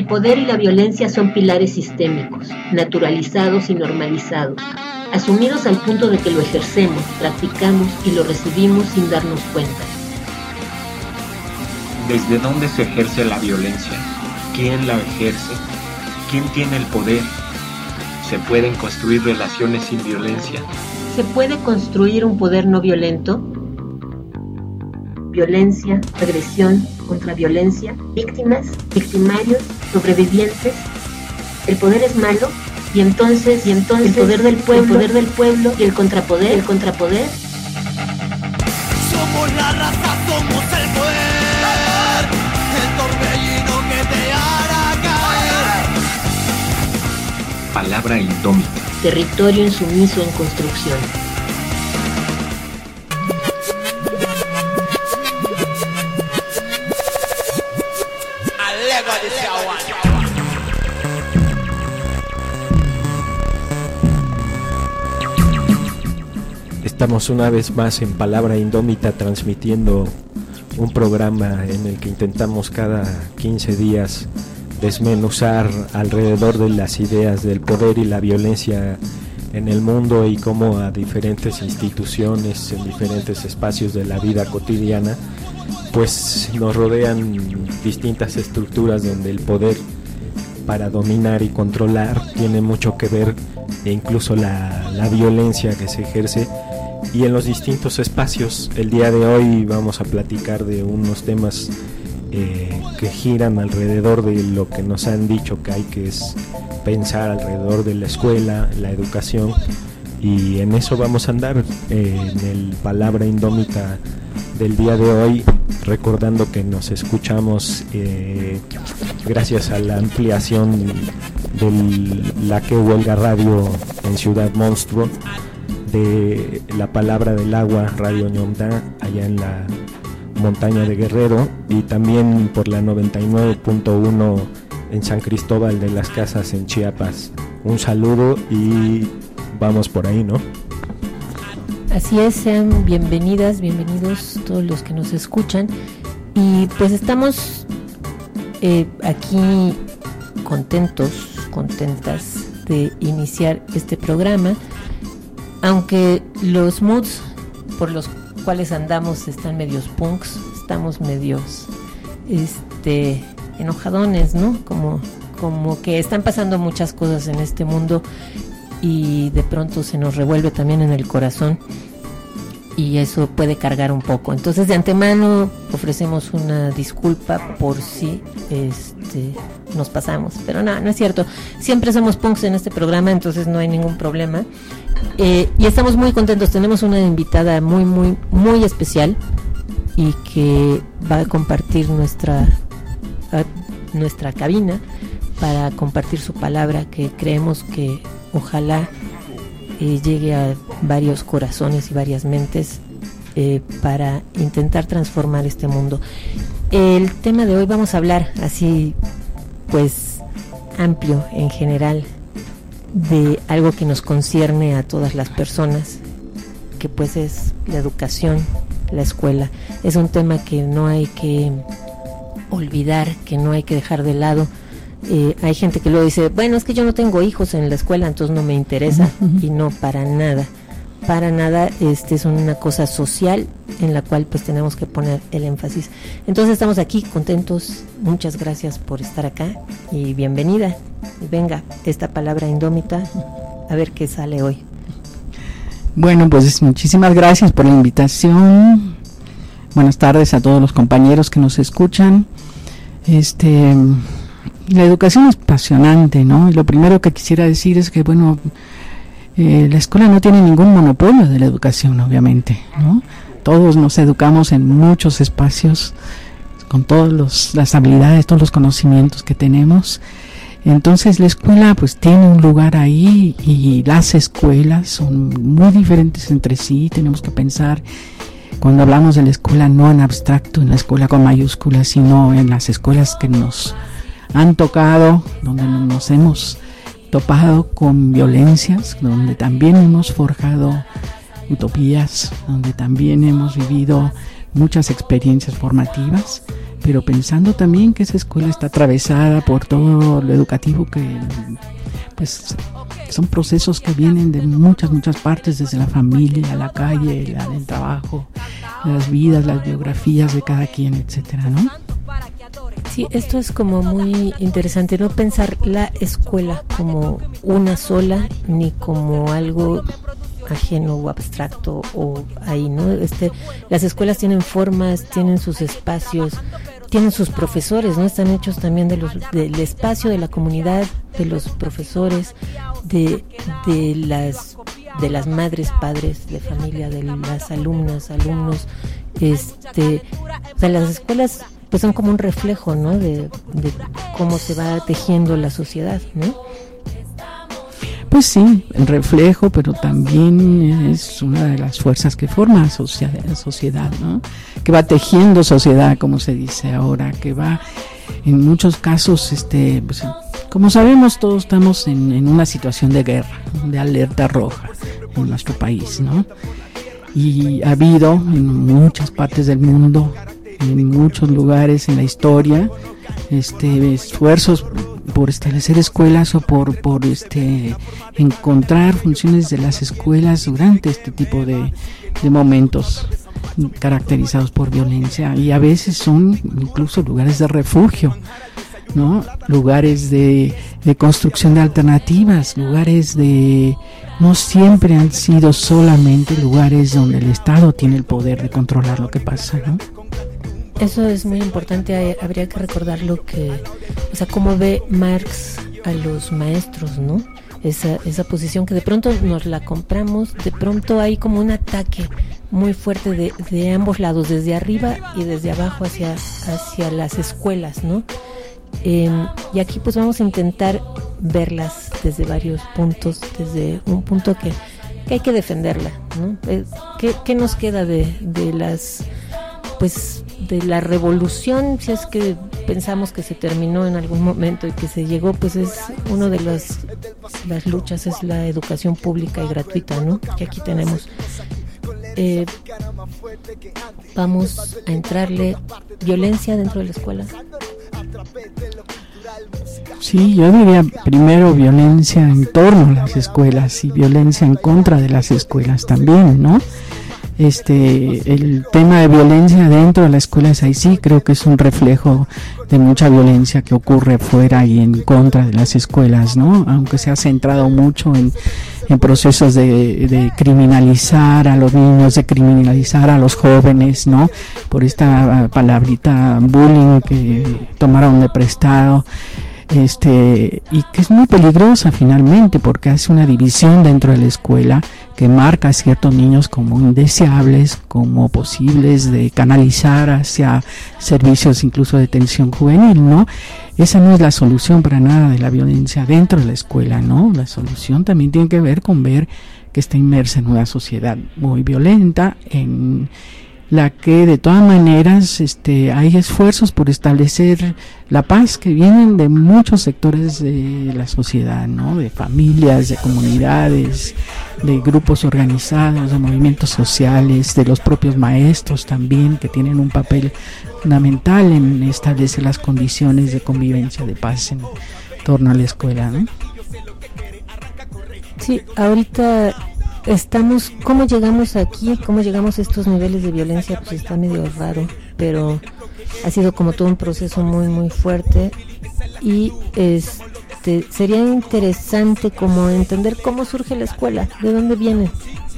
poder y la violencia son pilares sistémicos, naturalizados y normalizados, asumidos al punto de que lo ejercemos, practicamos y lo recibimos sin darnos cuenta. ¿Desde dónde se ejerce la violencia? ¿Quién la ejerce? ¿Quién tiene el poder? ¿Se pueden construir relaciones sin violencia? ¿Se puede construir un poder no violento? Violencia, agresión, contraviolencia, víctimas, victimarios, sobrevivientes. ¿El poder es malo? Y entonces el poder del pueblo y el contrapoder. Somos la raza, somos el poder, el torbellino que te hará caer. Palabra indómita. Territorio insumiso en construcción. Estamos una vez más en Palabra Indómita transmitiendo un programa en el que intentamos cada 15 días desmenuzar alrededor de las ideas del poder y la violencia en el mundo y cómo a diferentes instituciones en diferentes espacios de la vida cotidiana pues nos rodean distintas estructuras donde el poder para dominar y controlar tiene mucho que ver, e incluso la violencia que se ejerce y en los distintos espacios. El día de hoy vamos a platicar de unos temas que giran alrededor de lo que nos han dicho que hay que es pensar alrededor de la escuela, la educación, y en eso vamos a andar en el Palabra Indómita del día de hoy, recordando que nos escuchamos gracias a la ampliación de la que huelga radio en Ciudad Monstruo, de la Palabra del Agua, Radio Ñomda, allá en la montaña de Guerrero, y también por la 99.1 en San Cristóbal de las Casas en Chiapas. Un saludo y vamos por ahí, ¿no? Así es, sean bienvenidos todos los que nos escuchan, y pues estamos aquí contentas de iniciar este programa, aunque los moods por los cuales andamos están medios punks, estamos medios enojadones, ¿no? Como que están pasando muchas cosas en este mundo y de pronto se nos revuelve también en el corazón y eso puede cargar un poco. Entonces de antemano ofrecemos una disculpa por si nos pasamos, pero no es cierto, siempre somos punks en este programa, entonces no hay ningún problema. Y estamos muy contentos, tenemos una invitada muy muy muy especial y que va a compartir nuestra cabina para compartir su palabra, que creemos que ojalá llegue a varios corazones y varias mentes para intentar transformar este mundo. El tema de hoy vamos a hablar así pues amplio en general de algo que nos concierne a todas las personas, que pues es la educación, la escuela. Es un tema que no hay que olvidar, que no hay que dejar de lado. Hay gente que luego dice, bueno, es que yo no tengo hijos en la escuela, entonces no me interesa. Y no, para nada, es una cosa social en la cual pues tenemos que poner el énfasis. Entonces estamos aquí contentos, muchas gracias por estar acá y bienvenida. Y venga, esta Palabra Indómita, a ver qué sale hoy. Bueno, pues muchísimas gracias por la invitación. Buenas tardes a todos los compañeros que nos escuchan. La educación es apasionante, ¿no? Y lo primero que quisiera decir es que, bueno, la escuela no tiene ningún monopolio de la educación, obviamente, ¿no? Todos nos educamos en muchos espacios, con todas las habilidades, todos los conocimientos que tenemos. Entonces la escuela pues tiene un lugar ahí, y las escuelas son muy diferentes entre sí. Tenemos que pensar, cuando hablamos de la escuela, no en abstracto, en la escuela con mayúsculas, sino en las escuelas que nos han tocado, donde nos hemos topado con violencias, donde también hemos forjado utopías, donde también hemos vivido muchas experiencias formativas, pero pensando también que esa escuela está atravesada por todo lo educativo que pues son procesos que vienen de muchas partes, desde la familia, la calle, el trabajo, las vidas, las biografías de cada quien, etcétera, ¿no? Sí, esto es como muy interesante, no pensar la escuela como una sola, ni como algo ajeno o abstracto o ahí, ¿no? Las escuelas tienen formas, tienen sus espacios, tienen sus profesores, ¿no? Están hechos también del espacio de la comunidad, de los profesores, de las madres, padres de familia, de las alumnas, alumnos, o sea, las escuelas pues son como un reflejo, ¿no? De cómo se va tejiendo la sociedad, ¿no? Pues sí, el reflejo, pero también es una de las fuerzas que forma sociedad, ¿no? Que va tejiendo sociedad, como se dice ahora, que va en muchos casos, pues, como sabemos, todos estamos en una situación de guerra, de alerta roja en nuestro país, ¿no? Y ha habido en muchas partes del mundo, en muchos lugares en la historia, esfuerzos por establecer escuelas o por encontrar funciones de las escuelas durante este tipo de momentos caracterizados por violencia, y a veces son incluso lugares de refugio, ¿no? Lugares de construcción de alternativas, no siempre han sido solamente lugares donde el Estado tiene el poder de controlar lo que pasa, ¿no? Eso es muy importante, habría que recordar cómo ve Marx a los maestros, ¿no? Esa posición que de pronto nos la compramos, de pronto hay como un ataque muy fuerte de ambos lados, desde arriba y desde abajo hacia las escuelas, ¿no? Y aquí pues vamos a intentar verlas desde varios puntos, desde un punto que hay que defenderla, ¿no? ¿Qué nos queda de la revolución, si es que pensamos que se terminó en algún momento y que se llegó? Pues es uno de las luchas, es la educación pública y gratuita, ¿no? Que aquí tenemos. Vamos a entrarle violencia dentro de la escuela. Sí, yo diría primero violencia en torno a las escuelas y violencia en contra de las escuelas también, ¿no? El tema de violencia dentro de las escuelas, ahí sí creo que es un reflejo de mucha violencia que ocurre fuera y en contra de las escuelas, ¿no? Aunque se ha centrado mucho en procesos de criminalizar a los niños, de criminalizar a los jóvenes, ¿no? Por esta palabrita bullying que tomaron de prestado. Y que es muy peligrosa finalmente, porque hace una división dentro de la escuela que marca a ciertos niños como indeseables, como posibles de canalizar hacia servicios incluso de detención juvenil, ¿no? Esa no es la solución para nada de la violencia dentro de la escuela, ¿no? La solución también tiene que ver con ver que está inmersa en una sociedad muy violenta, en la que de todas maneras hay esfuerzos por establecer la paz que vienen de muchos sectores de la sociedad, ¿no? De familias, de comunidades, de grupos organizados, de movimientos sociales, de los propios maestros también, que tienen un papel fundamental en establecer las condiciones de convivencia, de paz en torno a la escuela, ¿no? Sí, ahorita ¿cómo llegamos aquí? ¿Cómo llegamos a estos niveles de violencia? Pues está medio raro, pero ha sido como todo un proceso muy, muy fuerte, y sería interesante como entender cómo surge la escuela, de dónde viene,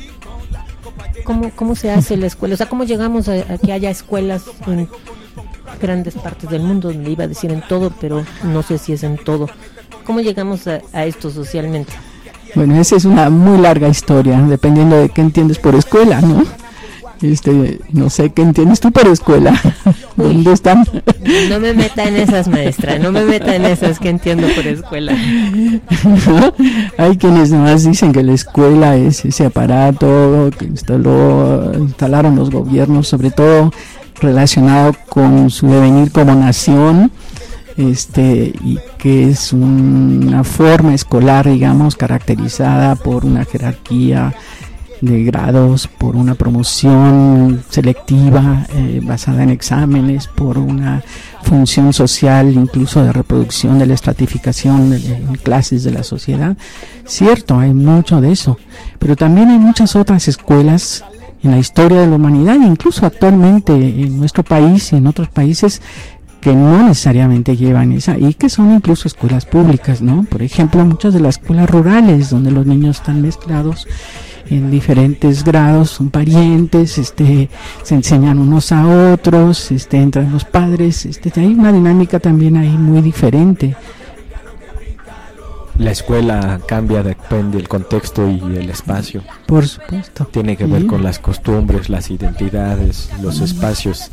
cómo se hace la escuela, o sea, cómo llegamos a que haya escuelas en grandes partes del mundo, le iba a decir en todo, pero no sé si es en todo. ¿Cómo llegamos a esto socialmente? Bueno, esa es una muy larga historia, dependiendo de qué entiendes por escuela, ¿no? No sé qué entiendes tú por escuela. ¿Dónde están? No me meta en esas, maestra, no me meta en esas que entiendo por escuela. ¿No? Hay quienes nomás dicen que la escuela es ese aparato que instalaron los gobiernos, sobre todo relacionado con su devenir como nación, y que es una forma escolar, digamos, caracterizada por una jerarquía de grados, por una promoción selectiva basada en exámenes, por una función social, incluso de reproducción de la estratificación en clases de la sociedad. Cierto, hay mucho de eso, pero también hay muchas otras escuelas en la historia de la humanidad, incluso actualmente en nuestro país y en otros países, que no necesariamente llevan esa, y que son incluso escuelas públicas, ¿no? Por ejemplo, muchas de las escuelas rurales, donde los niños están mezclados en diferentes grados, son parientes, se enseñan unos a otros, entran los padres, hay una dinámica también ahí muy diferente. La escuela cambia, depende del contexto y el espacio. Por supuesto. Tiene que ver con las costumbres, las identidades, los espacios.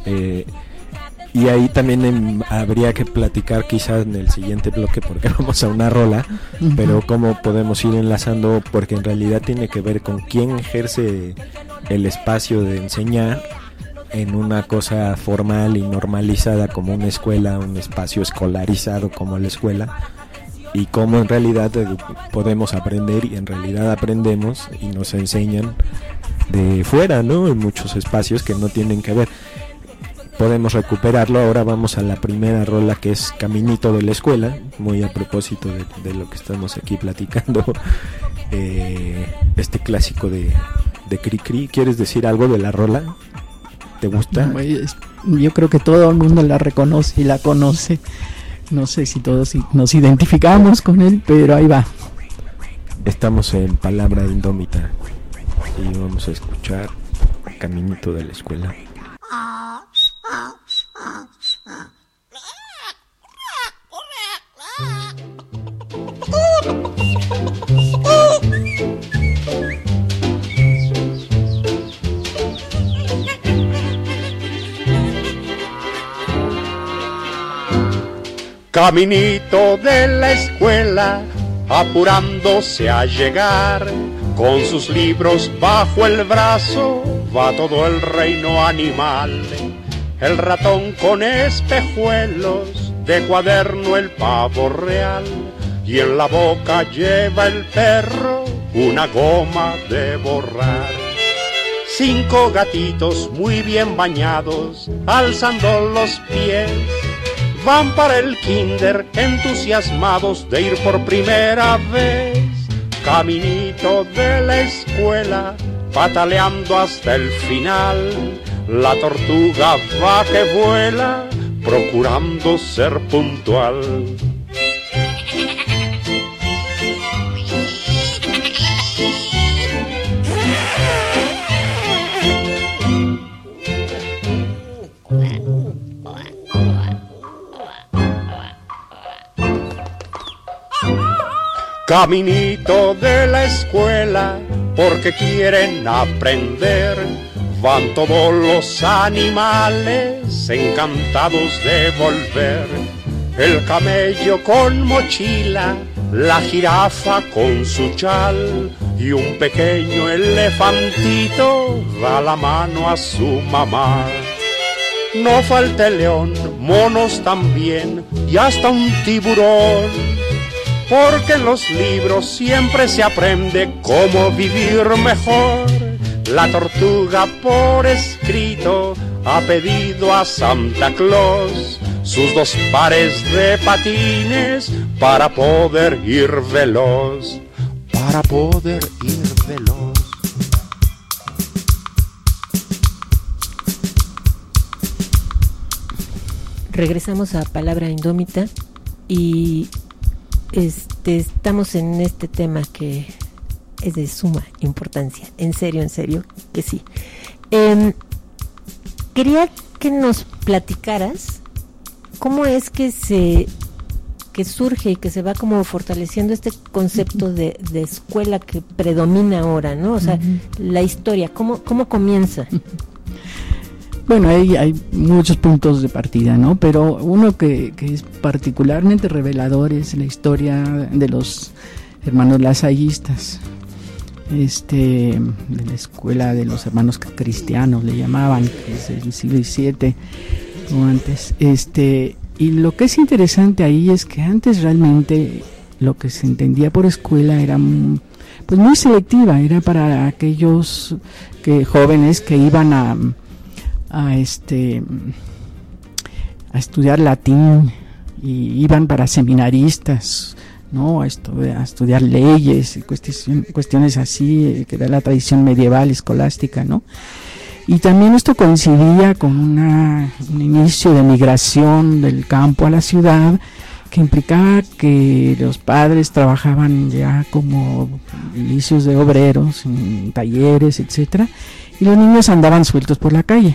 Y ahí también habría que platicar quizás en el siguiente bloque, porque vamos a una rola, pero cómo podemos ir enlazando, porque en realidad tiene que ver con quién ejerce el espacio de enseñar en una cosa formal y normalizada como una escuela, un espacio escolarizado como la escuela, y cómo en realidad podemos aprender, y en realidad aprendemos y nos enseñan de fuera, ¿no? En muchos espacios que no tienen que ver. Podemos recuperarlo. Ahora vamos a la primera rola, que es Caminito de la Escuela, muy a propósito de lo que estamos aquí platicando, este clásico de Cricri. ¿Quieres decir algo de la rola? ¿Te gusta? Yo creo que todo el mundo la reconoce y la conoce. No sé si todos nos identificamos con él, pero ahí va. Estamos en Palabra Indómita y vamos a escuchar Caminito de la Escuela. Caminito de la escuela, apurándose a llegar, con sus libros bajo el brazo, va todo el reino animal. El ratón con espejuelos, de cuaderno el pavo real, y en la boca lleva el perro una goma de borrar. 5 gatitos muy bien bañados, alzando los pies, van para el kinder entusiasmados de ir por primera vez. Caminito de la escuela, pataleando hasta el final, la tortuga va que vuela, procurando ser puntual. Caminito de la escuela, porque quieren aprender, van todos los animales encantados de volver. El camello con mochila, la jirafa con su chal, y un pequeño elefantito da la mano a su mamá. No falta el león, monos también, y hasta un tiburón, porque en los libros siempre se aprende cómo vivir mejor. La tortuga por escrito ha pedido a Santa Claus sus 2 pares de patines para poder ir veloz, para poder ir veloz. Regresamos a Palabra Indómita y estamos en este tema que es de suma importancia, en serio que sí. Quería que nos platicaras cómo es que surge y que se va como fortaleciendo este concepto de escuela que predomina ahora, ¿no? O sea, la historia, ¿cómo comienza? Bueno, hay muchos puntos de partida, ¿no? Pero uno que es particularmente revelador es la historia de los hermanos lasallistas, de la escuela de los hermanos cristianos le llamaban, que es el siglo XVII o antes. Y lo que es interesante ahí es que antes realmente lo que se entendía por escuela era pues muy selectiva, era para aquellos jóvenes que iban a estudiar latín, y iban para seminaristas, ¿no? A estudiar leyes y cuestiones así, que era la tradición medieval escolástica, ¿no? Y también esto coincidía con un inicio de migración del campo a la ciudad, que implicaba que los padres trabajaban ya como inicios de obreros en talleres, etcétera, y los niños andaban sueltos por la calle.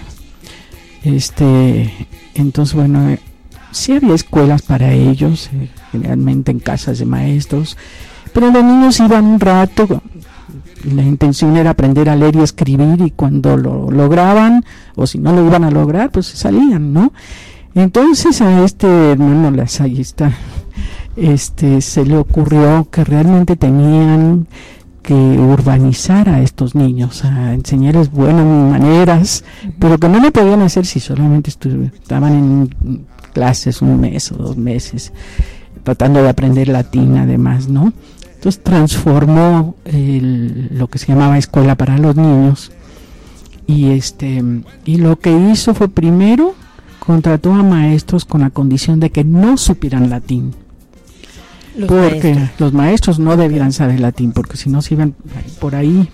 Entonces, bueno, sí había escuelas para ellos, generalmente en casas de maestros, pero los niños iban un rato, la intención era aprender a leer y escribir, y cuando lo lograban, o si no lo iban a lograr, pues se salían, ¿no? Entonces a este hermano lasallista se le ocurrió que realmente tenían que urbanizar a estos niños, a enseñarles buenas maneras, pero que no lo podían hacer si solamente estaban en clases 1 mes o 2 meses, tratando de aprender latín además, ¿no? Entonces transformó lo que se llamaba escuela para los niños, y lo que hizo fue, primero contrató a maestros con la condición de que no supieran latín, porque los maestros no debieran saber latín, porque si no se iban por ahí.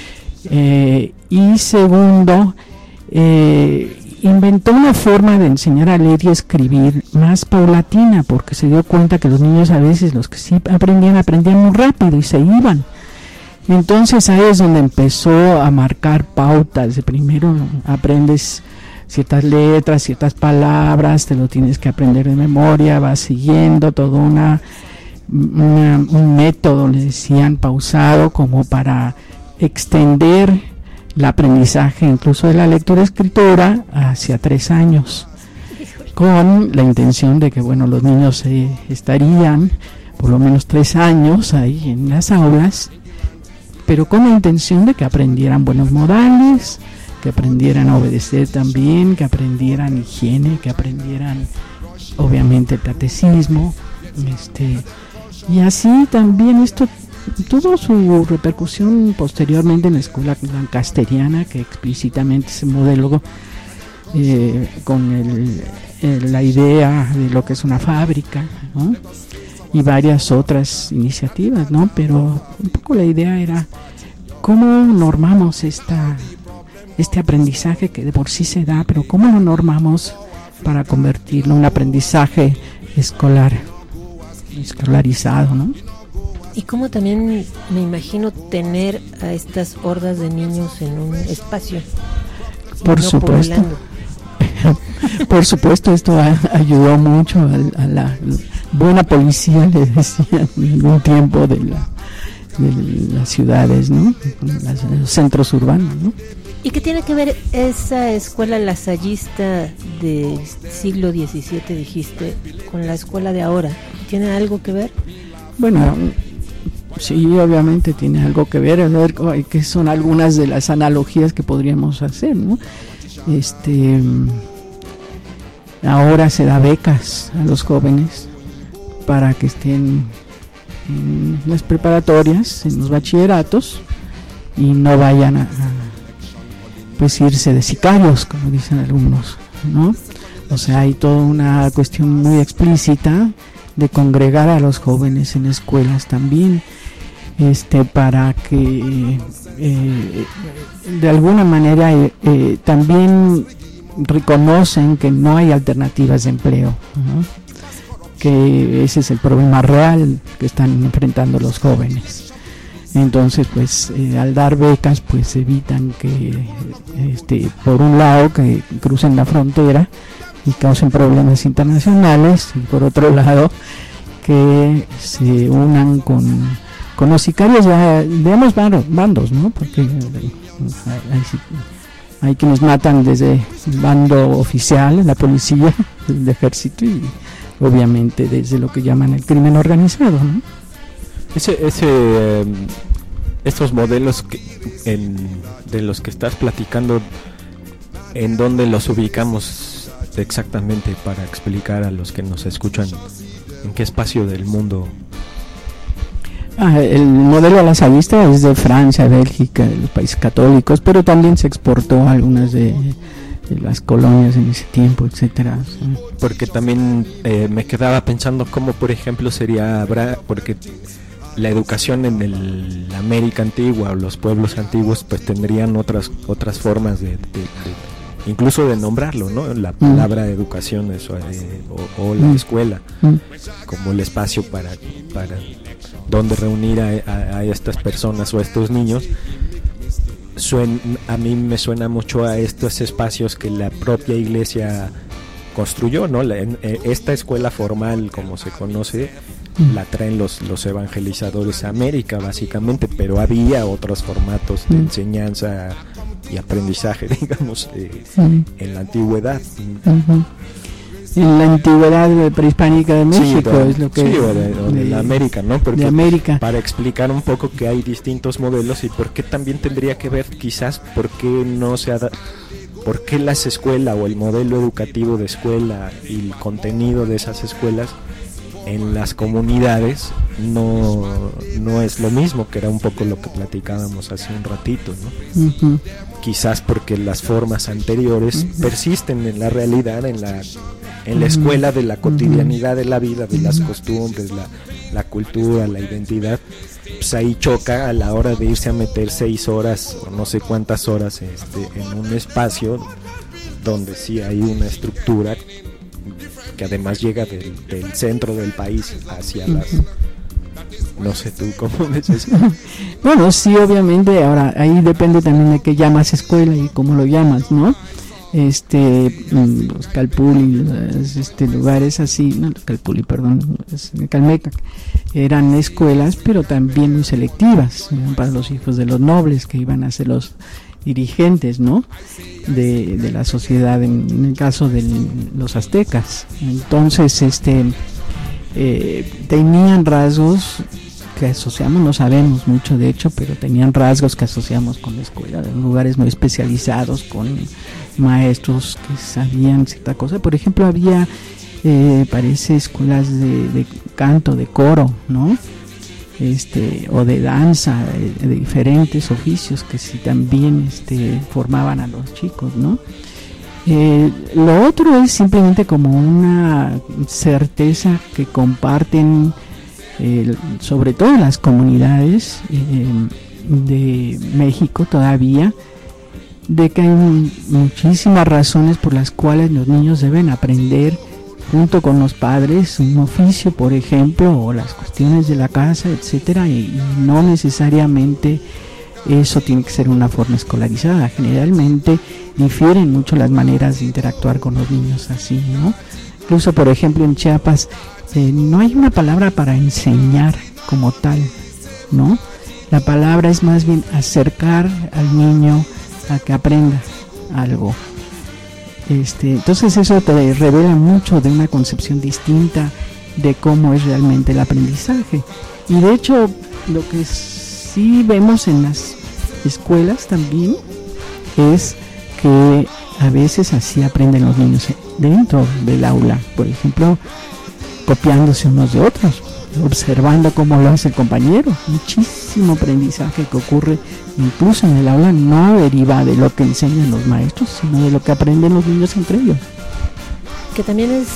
Y segundo, inventó una forma de enseñar a leer y escribir más paulatina, porque se dio cuenta que los niños, a veces los que sí aprendían muy rápido y se iban. Entonces ahí es donde empezó a marcar pautas. De primero aprendes ciertas letras, ciertas palabras, te lo tienes que aprender de memoria, vas siguiendo todo un método, le decían, pausado, como para extender el aprendizaje incluso de la lectura y escritura hacia 3 años, con la intención de que, bueno, los niños estarían por lo menos 3 años ahí en las aulas, pero con la intención de que aprendieran buenos modales, que aprendieran a obedecer también, que aprendieran higiene, que aprendieran obviamente el catecismo, y así también esto tuvo su repercusión posteriormente en la escuela lancasteriana, que explícitamente se modeló con la idea de lo que es una fábrica, ¿no? Y varias otras iniciativas, ¿no? Pero un poco la idea era cómo normamos este aprendizaje que de por sí se da, pero cómo lo normamos para convertirlo en un aprendizaje escolarizado, ¿no? Y cómo también me imagino tener a estas hordas de niños en un espacio. Por supuesto. Por supuesto, esto ayudó mucho a la buena policía, le decían en un tiempo de las ciudades, ¿no? Los centros urbanos, ¿no? ¿Y qué tiene que ver esa escuela lasallista del siglo XVII, dijiste, con la escuela de ahora? ¿Tiene algo que ver? Bueno, sí, obviamente tiene algo que ver, ¿no? Que son algunas de las analogías que podríamos hacer, ¿no? Ahora se da becas a los jóvenes para que estén en las preparatorias, en los bachilleratos, y no vayan a pues irse de sicarios, como dicen algunos, ¿no? O sea, hay toda una cuestión muy explícita de congregar a los jóvenes en escuelas también, para que de alguna manera también reconocen que no hay alternativas de empleo, ¿no? Que ese es el problema real que están enfrentando los jóvenes. Entonces, pues al dar becas, pues evitan que por un lado que crucen la frontera y causen problemas internacionales, y por otro lado que se unan con los sicarios de ambos bandos, ¿no? Porque hay quienes matan desde el bando oficial, la policía, el ejército, y obviamente desde lo que llaman el crimen organizado, ¿no? Estos modelos de los que estás platicando, ¿en dónde los ubicamos exactamente para explicar a los que nos escuchan en qué espacio del mundo? El modelo lasallista es de Francia, Bélgica, de los países católicos, pero también se exportó a algunas de las colonias en ese tiempo, etcétera. Porque también me quedaba pensando cómo, por ejemplo, porque la educación en la América antigua o los pueblos antiguos pues tendrían otras formas de incluso de nombrarlo, ¿no? La palabra educación o la escuela como el espacio para donde reunir a estas personas o a estos niños. A mí me suena mucho a estos espacios que la propia iglesia construyó, ¿no? Esta escuela formal, como se conoce, la traen los evangelizadores a América, básicamente, pero había otros formatos de enseñanza y aprendizaje, digamos, en la antigüedad. En la antigüedad prehispánica de México, sí, es lo que... Sí, o de la América, ¿no? Porque de América. Para explicar un poco que hay distintos modelos y por qué también tendría que ver, quizás, por qué las escuelas o el modelo educativo de escuela y el contenido de esas escuelas en las comunidades no es lo mismo, que era un poco lo que platicábamos hace un ratito, ¿no? Quizás porque las formas anteriores persisten en la realidad, en la escuela de la cotidianidad de la vida, de las costumbres, la cultura, la identidad. Pues ahí choca a la hora de irse a meter 6 horas o no sé cuántas horas en un espacio donde sí hay una estructura que además llega del centro del país hacia las... No sé tú cómo ves eso. Bueno, sí, obviamente, ahora ahí depende también de qué llamas escuela y cómo lo llamas, ¿no? Los Calpulli, lugares así, no, los Calpulli, perdón, Calmecac, eran escuelas, pero también muy selectivas, ¿no? Para los hijos de los nobles que iban a ser los dirigentes, ¿no? De la sociedad, en el caso de los aztecas. Entonces, tenían rasgos que asociamos, no sabemos mucho de hecho, pero tenían rasgos que asociamos con la escuela, de lugares muy especializados, con maestros que sabían cierta cosa. Por ejemplo, había, parece, escuelas de canto, de coro, ¿no? O de danza, de diferentes oficios que sí también formaban a los chicos, ¿no? Lo otro es simplemente como una certeza que comparten sobre todo las comunidades de México todavía, de que hay muchísimas razones por las cuales los niños deben aprender junto con los padres un oficio, por ejemplo, o las cuestiones de la casa, etcétera, y no necesariamente eso tiene que ser una forma escolarizada. Generalmente difieren mucho las maneras de interactuar con los niños así, ¿no? Incluso, por ejemplo, en Chiapas no hay una palabra para enseñar como tal, ¿no? La palabra es más bien acercar al niño a que aprenda algo. Entonces eso te revela mucho de una concepción distinta de cómo es realmente el aprendizaje. Y de hecho, lo que sí vemos en las escuelas también es que a veces así aprenden los niños dentro del aula, por ejemplo, copiándose unos de otros, observando cómo lo hace el compañero. Muchísimo aprendizaje que ocurre incluso en el aula no deriva de lo que enseñan los maestros, sino de lo que aprenden los niños entre ellos. Que también es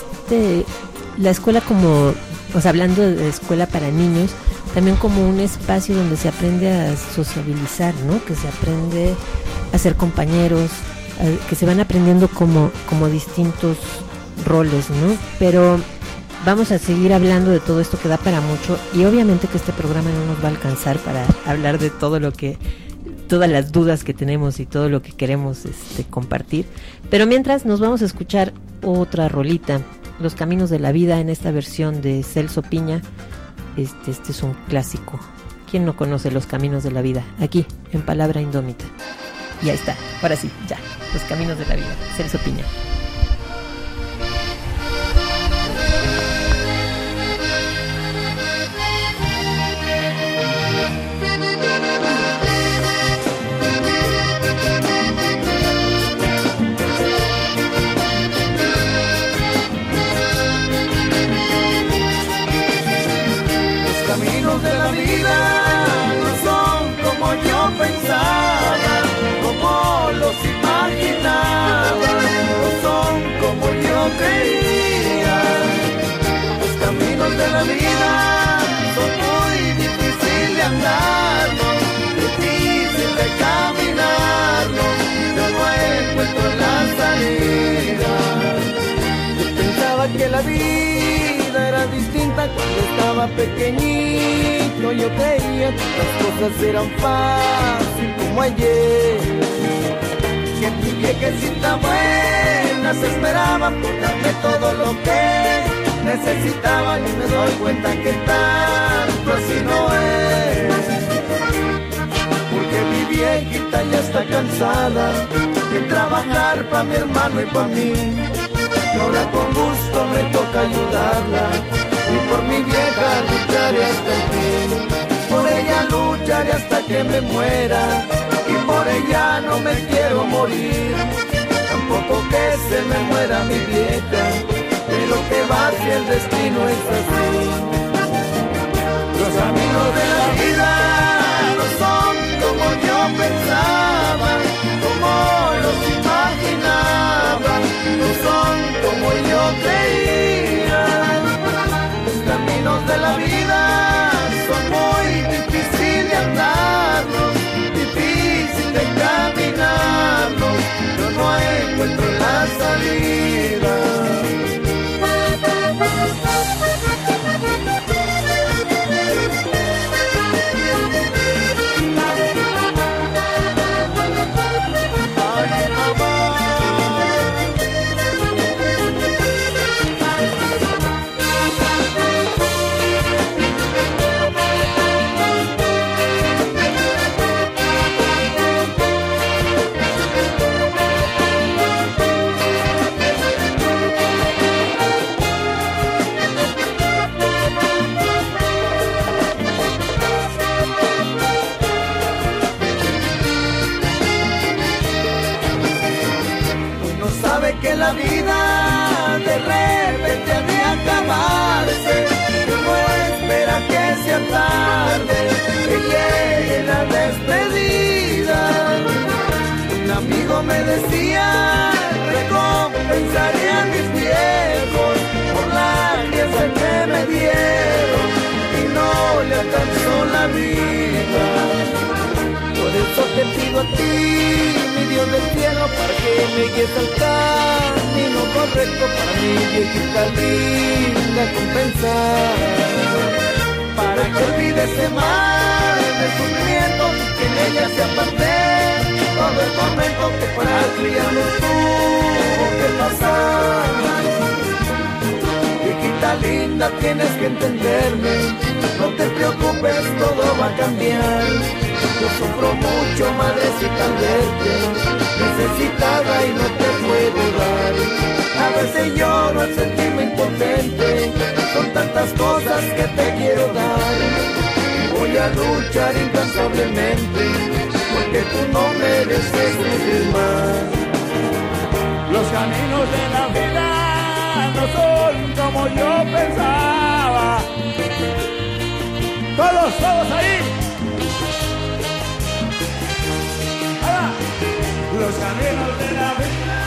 la escuela como, pues hablando de escuela para niños, también como un espacio donde se aprende a sociabilizar, ¿no? Que se aprende a ser compañeros, que se van aprendiendo como distintos roles, ¿no? Pero vamos a seguir hablando de todo esto que da para mucho, y obviamente que este programa no nos va a alcanzar para hablar de todo lo que, todas las dudas que tenemos y todo lo que queremos compartir. Pero mientras nos vamos a escuchar otra rolita, Los Caminos de la Vida, en esta versión de Celso Piña. Este es un clásico. ¿Quién no conoce Los Caminos de la Vida? Aquí, en Palabra Indómita. Y ahí está, ahora sí, ya, Los Caminos de la Vida, Celso Piña. Caminos de la vida vida era distinta cuando estaba pequeñito. Yo creía que las cosas eran fácil como ayer, que mi viejecita buena se esperaba por darme todo lo que necesitaba, y me doy cuenta que tanto así no es, porque mi viejita ya está cansada de trabajar para mi hermano y para mí, y ahora con gusto me toca ayudarla, y por mi vieja lucharé hasta el fin, por ella lucharé hasta que me muera, y por ella no me quiero morir, tampoco que se me muera mi vieja, pero que va si el destino es así. Los caminos de la vida no son como yo pensaba, como los imaginaba, no son como yo creía. Los caminos de la vida son muy difíciles de andarlos, difícil de caminarlos, yo no encuentro la salida. Que la vida de repente ha de acabarse, uno espera que sea tarde, que llegue la despedida. Un amigo me decía, recompensaré a mis viejos por la crianza que me dieron y no le alcanzó la vida. Por eso te pido a ti, mi Dios del cielo, para que me guíes al camino correcto, para mi viejita linda compensar, para que olvide ese mal de sufrimiento, que en ella se aparte todo el tormento que para criarnos tuvo que pasar. Viejita linda, tienes que entenderme, no te preocupes, todo va a cambiar. Yo sufro mucho, madrecita, al verte necesitada y no te puedo dar. A veces lloro al sentirme impotente, son tantas cosas que te quiero dar. Voy a luchar incansablemente, porque tú no mereces vivir más. Los caminos de la vida no son como yo pensaba. Todos ahí. Los caminos de la vida.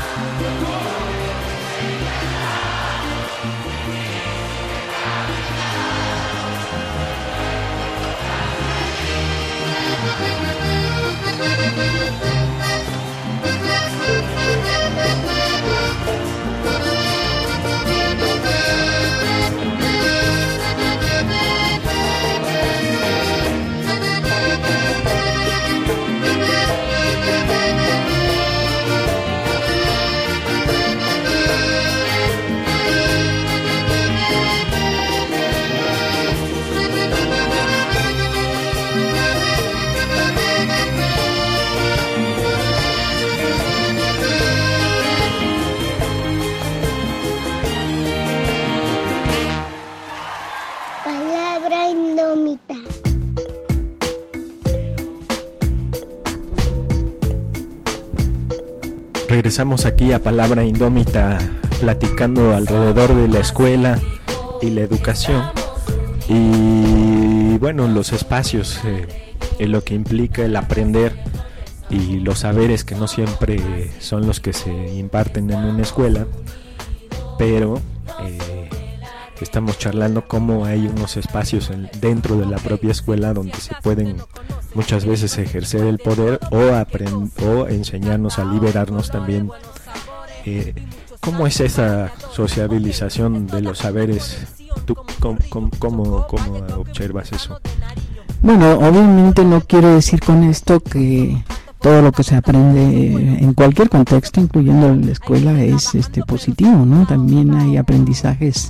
Regresamos aquí a Palabra Indómita, platicando alrededor de la escuela y la educación y bueno, los espacios, en lo que implica el aprender y los saberes que no siempre son los que se imparten en una escuela, pero estamos charlando cómo hay unos espacios dentro de la propia escuela donde se pueden muchas veces ejercer el poder o enseñarnos a liberarnos también ¿Cómo es esa sociabilización de los saberes? ¿Tú cómo observas eso? Bueno, obviamente no quiero decir con esto que todo lo que se aprende en cualquier contexto, incluyendo en la escuela, es positivo, ¿no? También hay aprendizajes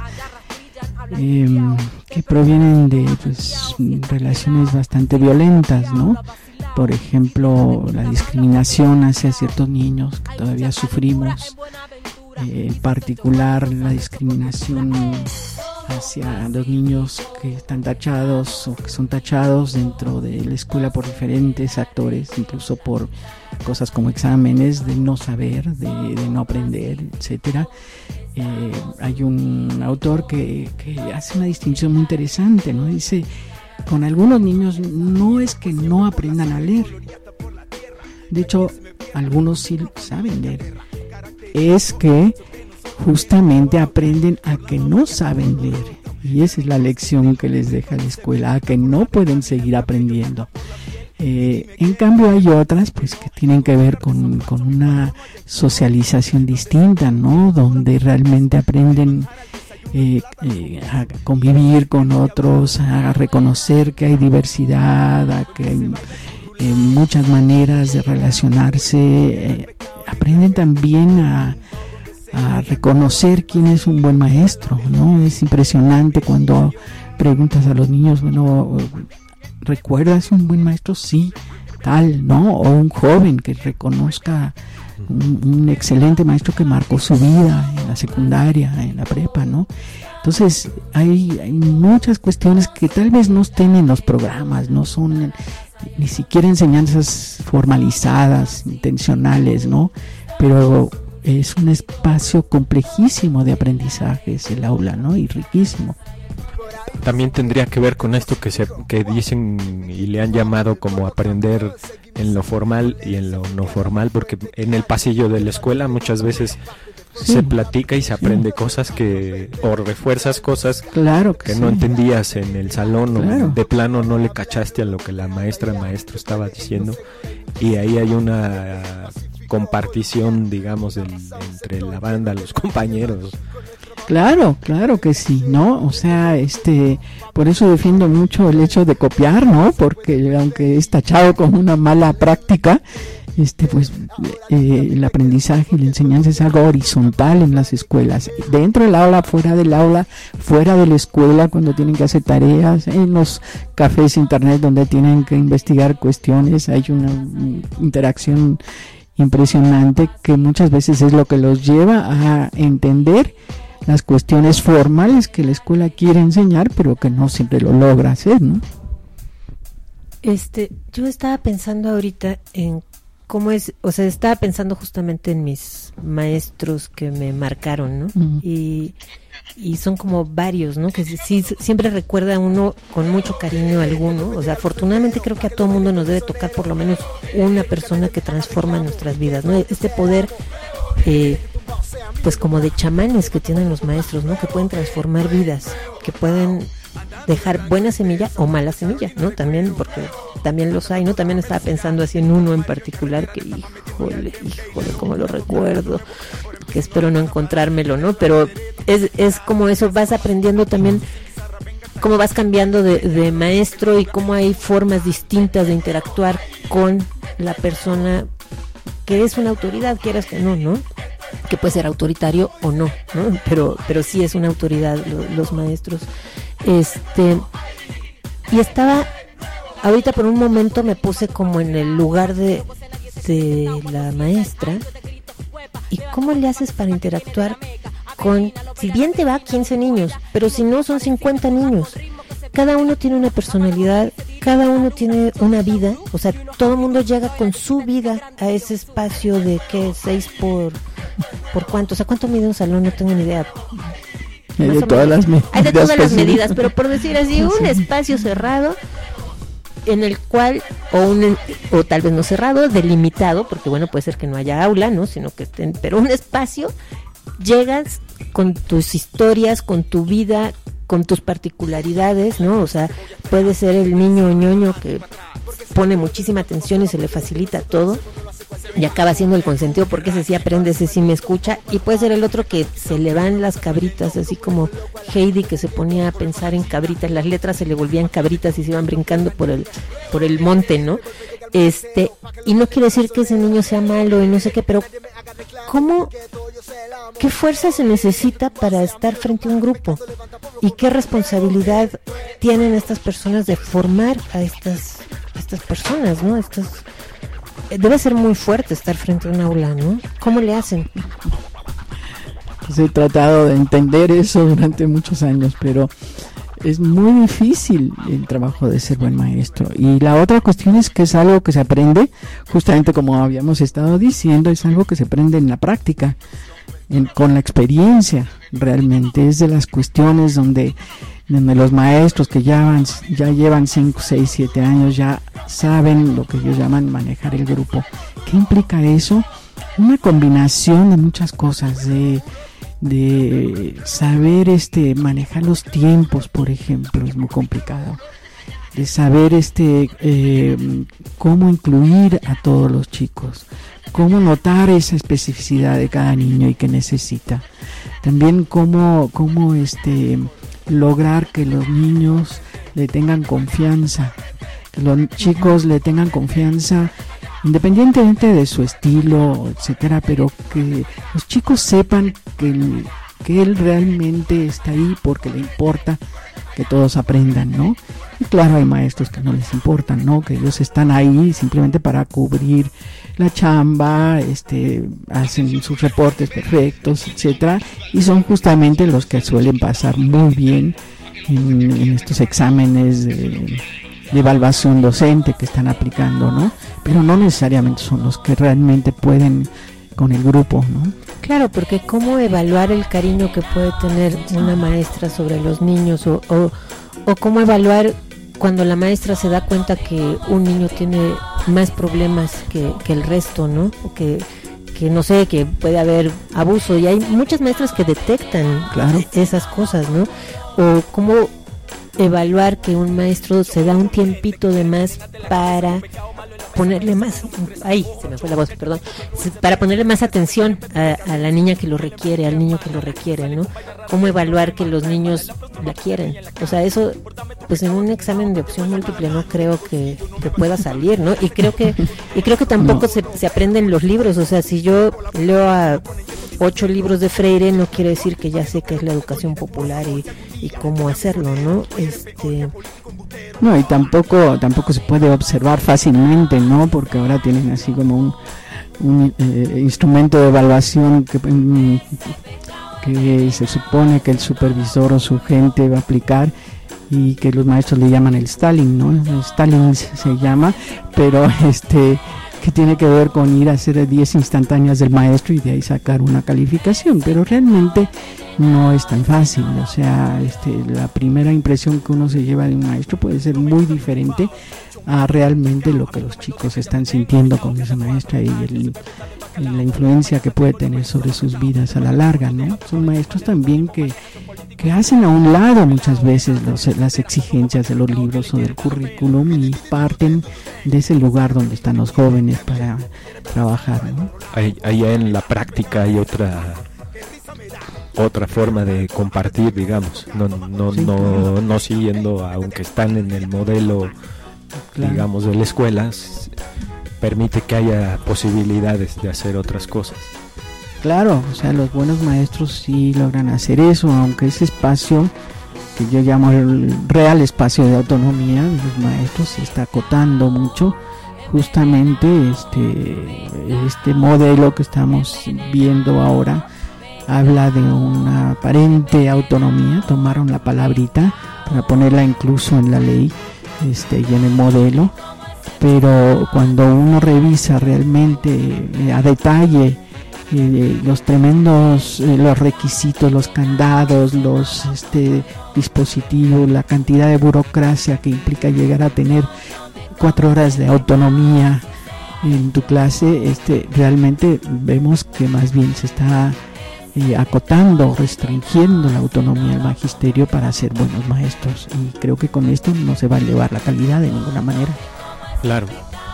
que provienen de relaciones bastante violentas, ¿no? Por ejemplo, la discriminación hacia ciertos niños que todavía sufrimos, en particular la discriminación hacia los niños que están tachados o que son tachados dentro de la escuela por diferentes actores, incluso por cosas como exámenes, de no saber, de no aprender, etcétera. Hay un autor que hace una distinción muy interesante, ¿no? Dice, con algunos niños no es que no aprendan a leer, de hecho algunos sí saben leer, es que justamente aprenden a que no saben leer, y esa es la lección que les deja la escuela, a que no pueden seguir aprendiendo. En cambio hay otras pues que tienen que ver con una socialización distinta, ¿no? Donde realmente aprenden a convivir con otros, a reconocer que hay diversidad, a que hay muchas maneras de relacionarse, aprenden también a reconocer quién es un buen maestro, ¿no? Es impresionante cuando preguntas a los niños, bueno, ¿recuerdas un buen maestro? Sí, tal, ¿no? O un joven que reconozca un excelente maestro que marcó su vida en la secundaria, en la prepa, ¿no? Entonces hay muchas cuestiones que tal vez no estén en los programas, no son ni siquiera enseñanzas formalizadas, intencionales, ¿no? Pero es un espacio complejísimo de aprendizajes el aula, ¿no? Y riquísimo. También tendría que ver con esto que dicen y le han llamado como aprender en lo formal y en lo no formal, porque en el pasillo de la escuela muchas veces se platica y se aprende cosas o refuerzas cosas que no entendías en el salón, o de plano no le cachaste a lo que la maestro estaba diciendo, y ahí hay una compartición, digamos, entre la banda, los compañeros. Claro que sí, ¿no? O sea, por eso defiendo mucho el hecho de copiar, ¿no? Porque aunque es tachado como una mala práctica, el aprendizaje y la enseñanza es algo horizontal en las escuelas, dentro del aula, fuera del aula, fuera de la escuela cuando tienen que hacer tareas, en los cafés internet donde tienen que investigar cuestiones, hay una interacción impresionante que muchas veces es lo que los lleva a entender las cuestiones formales que la escuela quiere enseñar, pero que no siempre lo logra hacer, ¿no? Yo estaba pensando ahorita en cómo es, o sea, estaba pensando justamente en mis maestros que me marcaron, ¿no? Uh-huh. Y son como varios, ¿no? Que sí, siempre recuerda uno con mucho cariño a alguno. O sea, afortunadamente creo que a todo mundo nos debe tocar por lo menos una persona que transforma nuestras vidas, ¿no? Este poder, pues como de chamanes que tienen los maestros, ¿no? Que pueden transformar vidas, que pueden dejar buena semilla o mala semilla, ¿no? También, porque también los hay, ¿no? También estaba pensando así en uno en particular que, híjole, cómo lo recuerdo, que espero no encontrármelo, ¿no? Pero es como eso, vas aprendiendo también cómo vas cambiando de maestro y cómo hay formas distintas de interactuar con la persona que es una autoridad, quieras que no, ¿no? Que puede ser autoritario o no, ¿no? Pero sí es una autoridad los maestros. Y estaba, ahorita por un momento me puse como en el lugar de la maestra, y cómo le haces para interactuar con, si bien te va 15 niños, pero si no son 50 niños, cada uno tiene una personalidad, cada uno tiene una vida, o sea, todo el mundo llega con su vida a ese espacio de ¿qué? 6 por cuánto, o sea, ¿cuánto mide un salón? No tengo ni idea. Hay de todas las medidas. Hay de todas las medidas, pero por decir así, un espacio cerrado en el cual, o tal vez no cerrado, delimitado, porque bueno, puede ser que no haya aula, ¿no? Sino que estén, pero un espacio, llegas con tus historias, con tu vida, con tus particularidades, ¿no? O sea, puede ser el niño ñoño que pone muchísima atención y se le facilita todo, y acaba siendo el consentido porque ese sí aprende, ese sí me escucha, y puede ser el otro que se le van las cabritas, así como Heidi, que se ponía a pensar en cabritas, las letras se le volvían cabritas y se iban brincando por el monte, ¿no? Y no quiere decir que ese niño sea malo y no sé qué, pero ¿qué fuerza se necesita para estar frente a un grupo? ¿Y qué responsabilidad tienen estas personas de formar a estas personas, ¿no? Debe ser muy fuerte estar frente a un aula, ¿no? ¿Cómo le hacen? Pues he tratado de entender eso durante muchos años, pero es muy difícil el trabajo de ser buen maestro. Y la otra cuestión es que es algo que se aprende, justamente como habíamos estado diciendo, es algo que se aprende en la práctica, con la experiencia. Realmente es de las cuestiones donde los maestros que ya llevan 5, 6, 7 años ya saben lo que ellos llaman manejar el grupo. ¿Qué implica eso? Una combinación de muchas cosas, de saber manejar los tiempos, por ejemplo, es muy complicado. De saber cómo incluir a todos los chicos, cómo notar esa especificidad de cada niño y qué necesita. También cómo lograr que los niños le tengan confianza, que los chicos le tengan confianza independientemente de su estilo, etcétera, pero que los chicos sepan que él realmente está ahí porque le importa que todos aprendan, ¿no? Y claro, hay maestros que no les importan, ¿no? Que ellos están ahí simplemente para cubrir la chamba, hacen sus reportes perfectos, etcétera, y son justamente los que suelen pasar muy bien en estos exámenes de evaluación docente que están aplicando, ¿no? Pero no necesariamente son los que realmente pueden con el grupo, ¿no? Claro, porque cómo evaluar el cariño que puede tener una maestra sobre los niños o cómo evaluar cuando la maestra se da cuenta que un niño tiene más problemas que el resto, ¿no? O que no sé, que puede haber abuso, y hay muchas maestras que detectan, claro, esas cosas, ¿no? O cómo evaluar que un maestro se da un tiempito de más para ponerle más, se me fue la voz, perdón, para ponerle más atención a la niña que lo requiere, al niño que lo requiere, ¿no? Cómo evaluar que los niños la quieren. O sea, eso, pues en un examen de opción múltiple no creo que pueda salir, ¿no? Y creo que tampoco se aprende en los libros. O sea, si yo leo a 8 libros de Freire, no quiere decir que ya sé qué es la educación popular y cómo hacerlo, ¿no? No, y tampoco se puede observar fácilmente, ¿no? Porque ahora tienen así como un instrumento de evaluación que se supone que el supervisor o su gente va a aplicar, y que los maestros le llaman el Stalin, ¿no? El Stalin se llama, pero que tiene que ver con ir a hacer 10 instantáneas del maestro y de ahí sacar una calificación, pero realmente no es tan fácil. O sea, la primera impresión que uno se lleva de un maestro puede ser muy diferente a realmente lo que los chicos están sintiendo con esa maestra y la influencia que puede tener sobre sus vidas a la larga, ¿no? Son maestros también que hacen a un lado muchas veces las exigencias de los libros o del currículum y parten de ese lugar donde están los jóvenes para trabajar, ¿no? Allá en la práctica hay otra forma de compartir, digamos, no siguiendo, aunque están en el modelo, claro, digamos, de la escuela, permite que haya posibilidades de hacer otras cosas. Claro, o sea, los buenos maestros sí logran hacer eso, aunque ese espacio que yo llamo el real espacio de autonomía de los maestros se está acotando mucho. Justamente este modelo que estamos viendo ahora habla de una aparente autonomía, tomaron la palabrita para ponerla incluso en la ley y en el modelo, pero cuando uno revisa realmente a detalle los tremendos los requisitos, los candados, los dispositivos, la cantidad de burocracia que implica llegar a tener 4 horas de autonomía en tu clase, realmente vemos que más bien se está acotando, restringiendo la autonomía del magisterio para ser buenos maestros, y creo que con esto no se va a elevar la calidad de ninguna manera. Claro,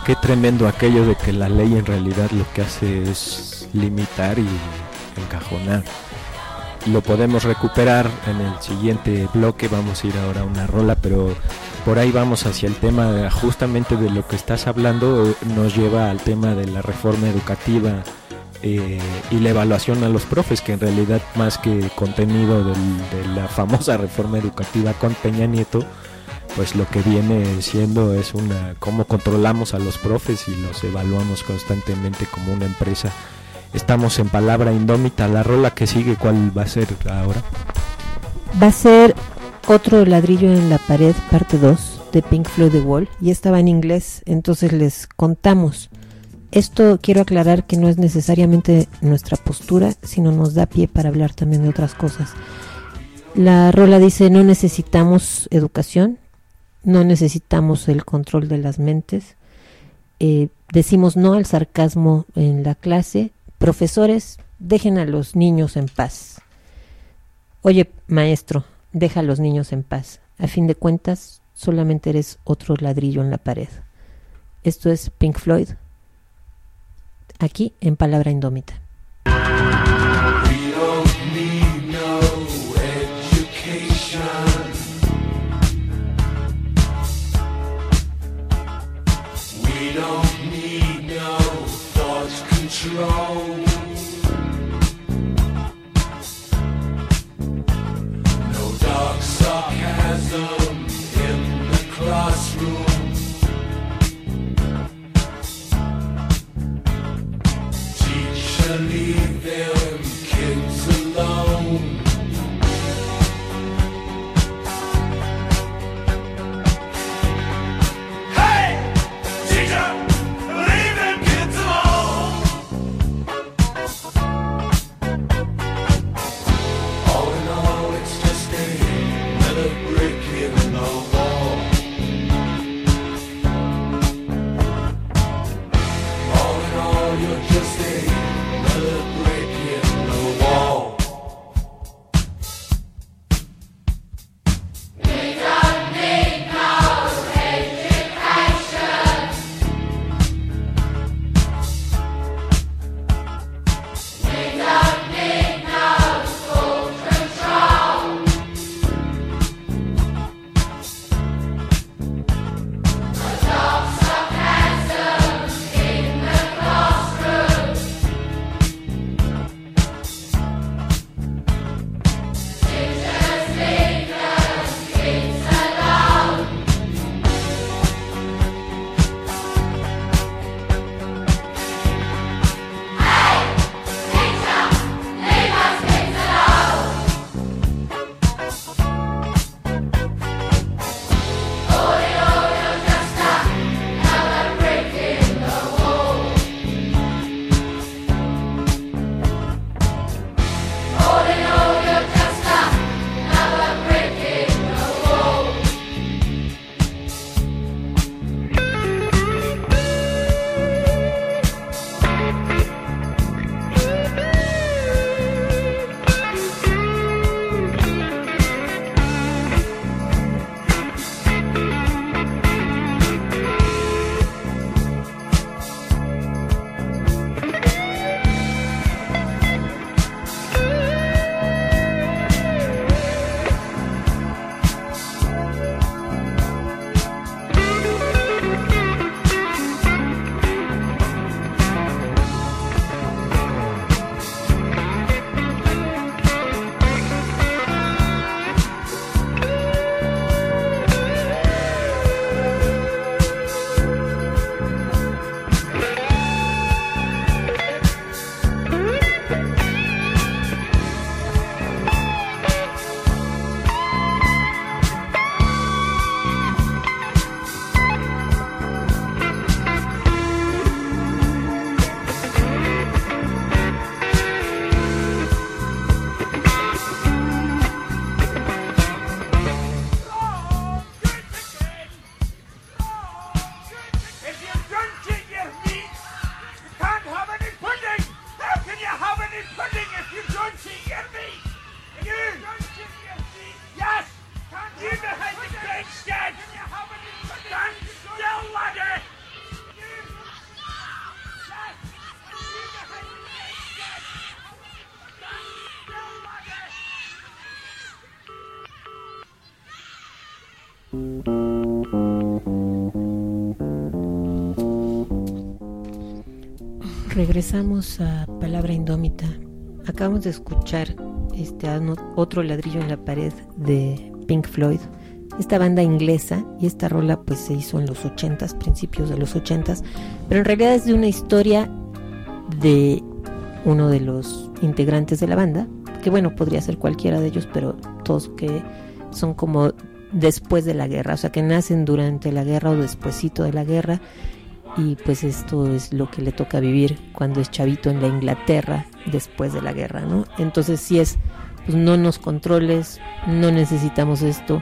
qué tremendo aquello de que la ley en realidad lo que hace es limitar y encajonar. Lo podemos recuperar en el siguiente bloque, vamos a ir ahora a una rola, pero por ahí vamos hacia el tema justamente de lo que estás hablando, nos lleva al tema de la reforma educativa y la evaluación a los profes, que en realidad más que contenido de la famosa reforma educativa con Peña Nieto, pues lo que viene siendo es cómo controlamos a los profes y los evaluamos constantemente como una empresa. Estamos en Palabra Indómita. La rola que sigue, ¿cuál va a ser ahora? Va a ser Otro ladrillo en la pared, parte 2, de Pink Floyd The Wall, y estaba en inglés, entonces les contamos. Esto quiero aclarar que no es necesariamente nuestra postura, sino nos da pie para hablar también de otras cosas. La rola dice: no necesitamos educación, no necesitamos el control de las mentes, decimos no al sarcasmo en la clase. Profesores, dejen a los niños en paz. Oye, maestro, deja a los niños en paz. A fin de cuentas, solamente eres otro ladrillo en la pared. Esto es Pink Floyd, aquí en Palabra Indómita. No dark sarcasm in the classroom. Teacher, leave them kids alone. Hey, teacher, leave them kids alone. All in all, it's just another brick in the wall. All in all, you're just another brick in the wall. We don't need no education. We don't need no school control. No dark sarcasm in the classroom. Regresamos a Palabra Indómita. Acabamos de escuchar otro ladrillo en la pared de Pink Floyd, esta banda inglesa, y esta rola pues se hizo en los 80s, principios de los 80s, pero en realidad es de una historia de uno de los integrantes de la banda, que bueno, podría ser cualquiera de ellos, pero todos que son como después de la guerra, o sea que nacen durante la guerra o despuesito de la guerra, y pues esto es lo que le toca vivir cuando es chavito en la Inglaterra después de la guerra, ¿no? Entonces sí es, pues no nos controles, no necesitamos esto.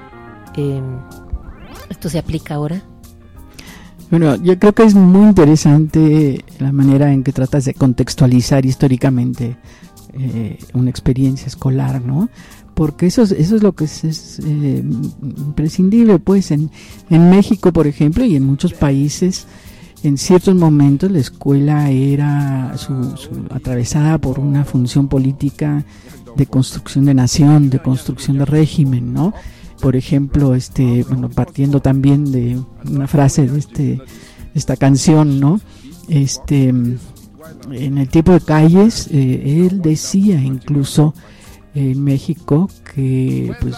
¿Esto se aplica ahora? Bueno, yo creo que es muy interesante la manera en que tratas de contextualizar históricamente una experiencia escolar, ¿no? Porque eso es lo que es imprescindible, pues en México, por ejemplo, y en muchos países, en ciertos momentos la escuela era atravesada por una función política de construcción de nación, de construcción de régimen, ¿no? Por ejemplo, partiendo también de una frase de esta canción, ¿no? En el tiempo de Calles, él decía incluso en México que pues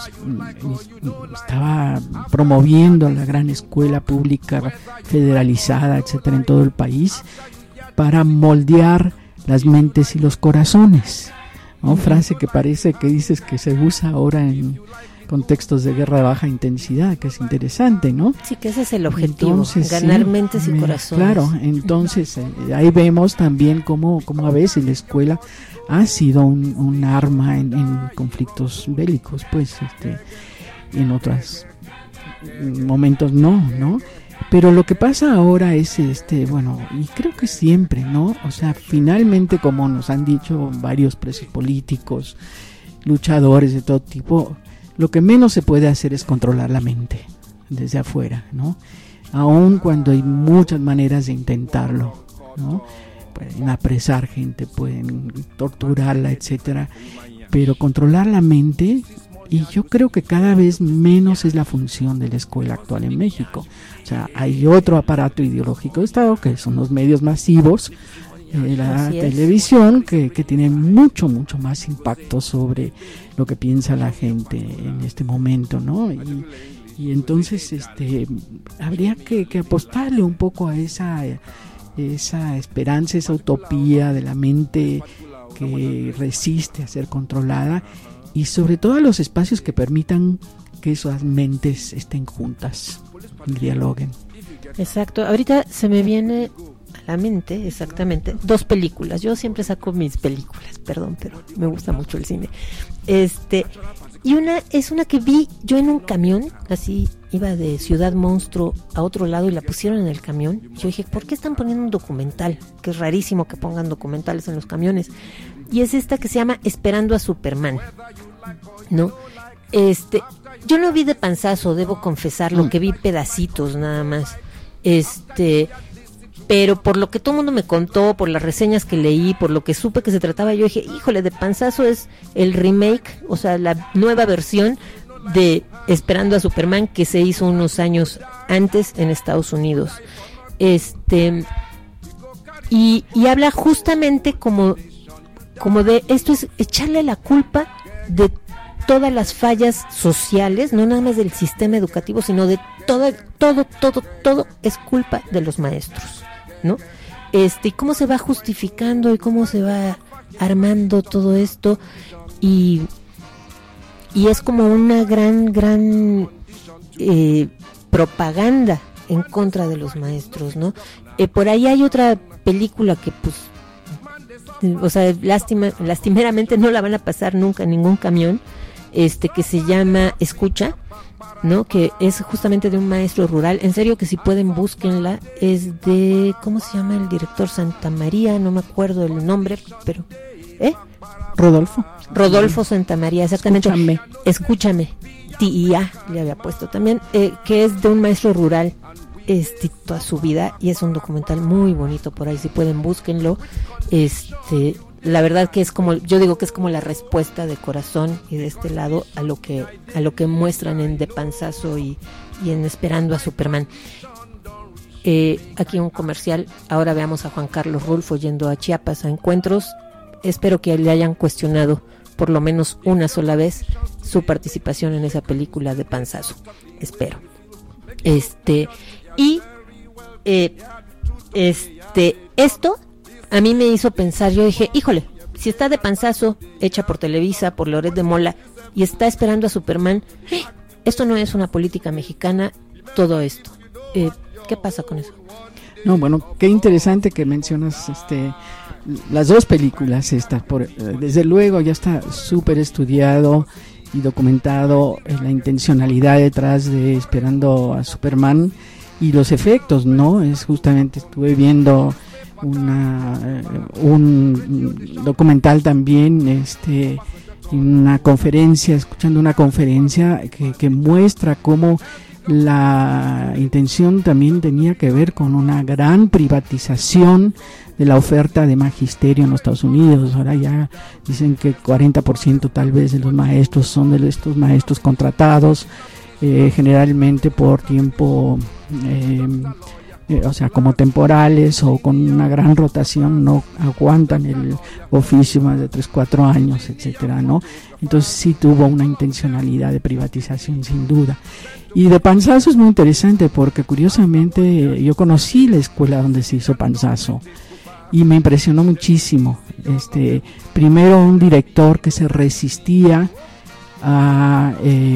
estaba promoviendo la gran escuela pública federalizada, etcétera, en todo el país para moldear las mentes y los corazones, ¿no? Frase que parece que dices que se usa ahora en contextos de guerra de baja intensidad, que es interesante, ¿no? Sí, que ese es el objetivo, entonces, ganar mentes y corazones. Claro, entonces ahí vemos también cómo a veces la escuela ha sido un arma en conflictos bélicos, pues, en otros momentos no, pero lo que pasa ahora es, y creo que siempre, ¿no? O sea, finalmente, como nos han dicho varios presos políticos, luchadores de todo tipo, lo que menos se puede hacer es controlar la mente desde afuera, ¿no? Aun cuando hay muchas maneras de intentarlo, ¿no? Pueden apresar gente, pueden torturarla, etcétera, pero controlar la mente, y yo creo que cada vez menos es la función de la escuela actual en México. O sea, hay otro aparato ideológico de Estado, que son los medios masivos, la televisión, que tiene mucho más impacto sobre lo que piensa la gente en este momento, ¿no? Y entonces habría que apostarle un poco a esa esperanza, esa utopía de la mente que resiste a ser controlada, y sobre todo a los espacios que permitan que esas mentes estén juntas y dialoguen. Exacto, ahorita se me viene a la mente exactamente 2 películas. Yo siempre saco mis películas, perdón, pero me gusta mucho el cine. Y una es una que vi yo en un camión, así iba de Ciudad Monstruo a otro lado y la pusieron en el camión. Yo dije, ¿por qué están poniendo un documental? Que es rarísimo que pongan documentales en los camiones. Y es esta que se llama Esperando a Superman, ¿no? Yo no vi de panzazo, debo confesarlo, que vi pedacitos nada más. Pero por lo que todo el mundo me contó, por las reseñas que leí, por lo que supe que se trataba, yo dije, híjole, de panzazo es el remake, o sea, la nueva versión de Esperando a Superman, que se hizo unos años antes en Estados Unidos. Y habla justamente como de esto, es echarle la culpa de todas las fallas sociales, no nada más del sistema educativo, sino de todo es culpa de los maestros, ¿no? Y cómo se va justificando y cómo se va armando todo esto, y es como una gran propaganda en contra de los maestros, ¿no? Por ahí hay otra película que pues, o sea, lastimeramente no la van a pasar nunca en ningún camión, que se llama Escucha, ¿no? Que es justamente de un maestro rural. En serio que si pueden búsquenla. Es de, ¿cómo se llama el director? Santamaría, no me acuerdo el nombre, pero Rodolfo Santamaría, exactamente. Escúchame. TIA le había puesto también, que es de un maestro rural toda su vida, y es un documental muy bonito. Por ahí si pueden búsquenlo. La verdad que es como, yo digo que es como la respuesta de Corazón y de este lado a lo que muestran en De Panzazo y en Esperando a Superman. Aquí un comercial. Ahora veamos a Juan Carlos Rulfo yendo a Chiapas a encuentros. Espero que le hayan cuestionado por lo menos una sola vez su participación en esa película de Panzazo. Espero. Esto a mí me hizo pensar. Yo dije, híjole, si está de Panzazo, hecha por Televisa, por Loret de Mola, y está esperando a Superman, esto no es una política mexicana, todo esto. ¿Qué pasa con eso? No, bueno, qué interesante que mencionas las dos películas estas. Desde luego ya está súper estudiado y documentado la intencionalidad detrás de Esperando a Superman y los efectos, ¿no? Es justamente, estuve viendo un documental también, una conferencia, escuchando una conferencia que muestra cómo la intención también tenía que ver con una gran privatización de la oferta de magisterio en los Estados Unidos. Ahora ya dicen que 40% tal vez de los maestros son de estos maestros contratados, generalmente por tiempo, o sea, como temporales o con una gran rotación, no aguantan el oficio más de 3-4 años, etcétera, ¿no? Entonces sí tuvo una intencionalidad de privatización, sin duda. Y de Panzazo es muy interesante porque curiosamente yo conocí la escuela donde se hizo Panzazo y me impresionó muchísimo. Primero un director que se resistía a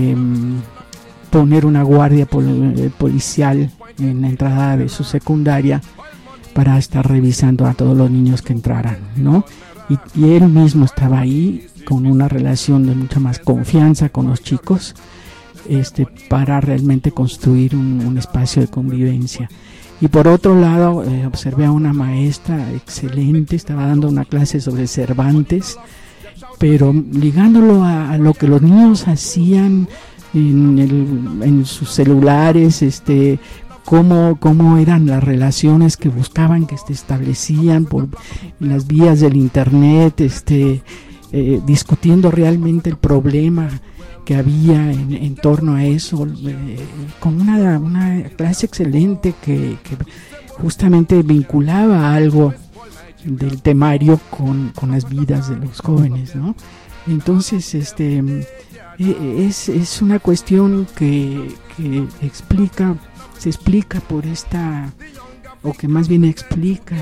poner una guardia policial en la entrada de su secundaria para estar revisando a todos los niños que entraran, ¿no? Y él mismo estaba ahí con una relación de mucha más confianza con los chicos, para realmente construir un espacio de convivencia. Y por otro lado, observé a una maestra excelente, estaba dando una clase sobre Cervantes, pero ligándolo a lo que los niños hacían en sus celulares, cómo eran las relaciones que buscaban, que se establecían por las vías del internet, discutiendo realmente el problema que había en torno a eso, con una clase excelente que justamente vinculaba algo del temario con las vidas de los jóvenes, ¿no? Entonces, es una cuestión que se explica por esta, o que más bien explica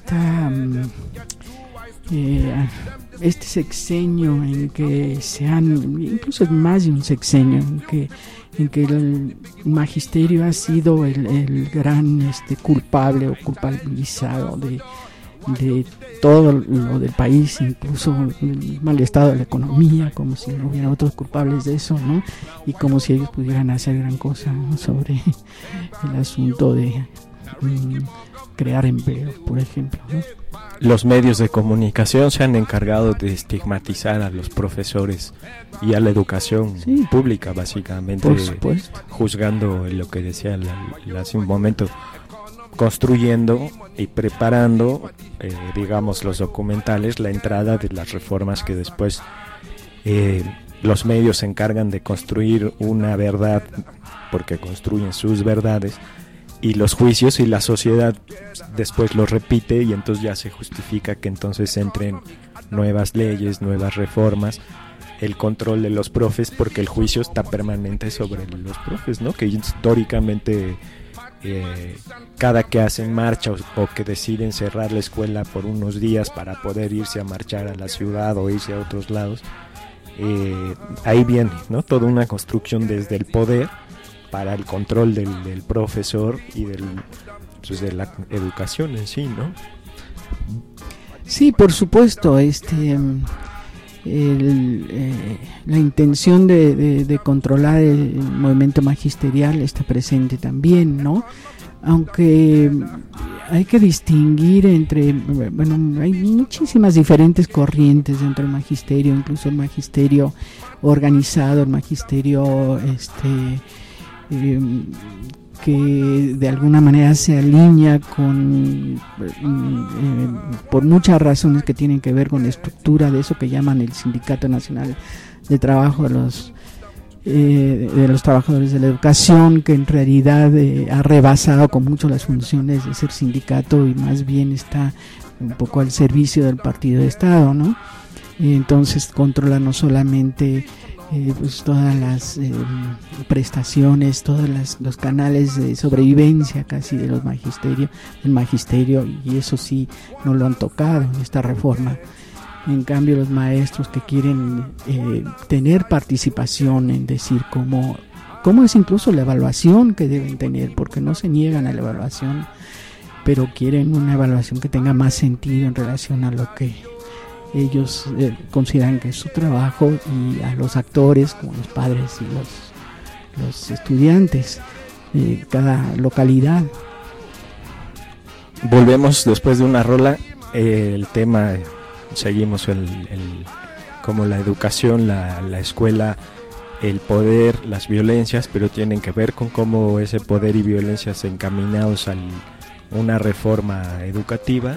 este sexenio en que incluso más de un sexenio, en que el magisterio ha sido el gran culpable o culpabilizado de todo lo del país, incluso el mal estado de la economía, como si no hubiera otros culpables de eso, ¿no? Y como si ellos pudieran hacer gran cosa, ¿no?, sobre el asunto de crear empleo, por ejemplo, ¿no? Los medios de comunicación se han encargado de estigmatizar a los profesores y a la educación pública, básicamente, por supuesto, juzgando lo que decía hace un momento, construyendo y preparando, digamos, los documentales, la entrada de las reformas que después los medios se encargan de construir una verdad, porque construyen sus verdades, y los juicios y la sociedad después los repite, y entonces ya se justifica que entonces entren nuevas leyes, nuevas reformas, el control de los profes, porque el juicio está permanente sobre los profes, ¿no? Que históricamente cada que hacen marcha o que deciden cerrar la escuela por unos días para poder irse a marchar a la ciudad o irse a otros lados, ahí viene, ¿no?, toda una construcción desde el poder para el control del profesor y de la educación en sí, ¿no? Sí, por supuesto, la intención de controlar el movimiento magisterial está presente también, ¿no? Aunque hay que distinguir entre, bueno, hay muchísimas diferentes corrientes dentro del magisterio, incluso el magisterio organizado, el magisterio que de alguna manera se alinea con por muchas razones que tienen que ver con la estructura de eso que llaman el Sindicato Nacional de Trabajo de los de los trabajadores de la educación, que en realidad ha rebasado con mucho las funciones de ser sindicato y más bien está un poco al servicio del partido de Estado, ¿no? Entonces controla no solamente pues todas las prestaciones, todos los canales de sobrevivencia casi de los del magisterio, y eso sí no lo han tocado en esta reforma. En cambio, los maestros que quieren tener participación en decir cómo es incluso la evaluación que deben tener, porque no se niegan a la evaluación, pero quieren una evaluación que tenga más sentido en relación a lo que ellos consideran que es su trabajo, y a los actores como los padres y los estudiantes de cada localidad. Volvemos después de una rola. El tema, seguimos como la educación, la escuela, el poder, las violencias, pero tienen que ver con cómo ese poder y violencia se encaminados a una reforma educativa.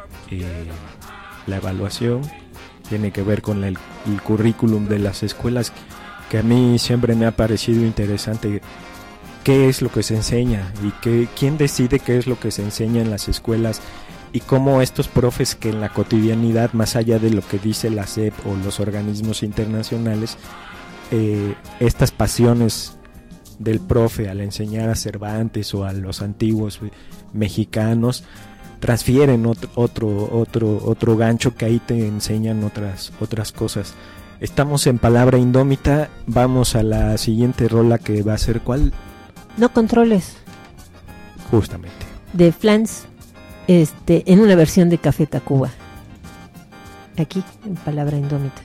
La evaluación tiene que ver con el currículum de las escuelas, que a mí siempre me ha parecido interesante qué es lo que se enseña y quién decide qué es lo que se enseña en las escuelas, y cómo estos profes que en la cotidianidad, más allá de lo que dice la SEP o los organismos internacionales, estas pasiones del profe al enseñar a Cervantes o a los antiguos mexicanos transfieren otro gancho, que ahí te enseñan otras cosas. Estamos en Palabra Indómita. Vamos a la siguiente rola, que va a ser ¿cuál? No controles. Justamente. De Flans, en una versión de Café Tacuba. Aquí en Palabra Indómita.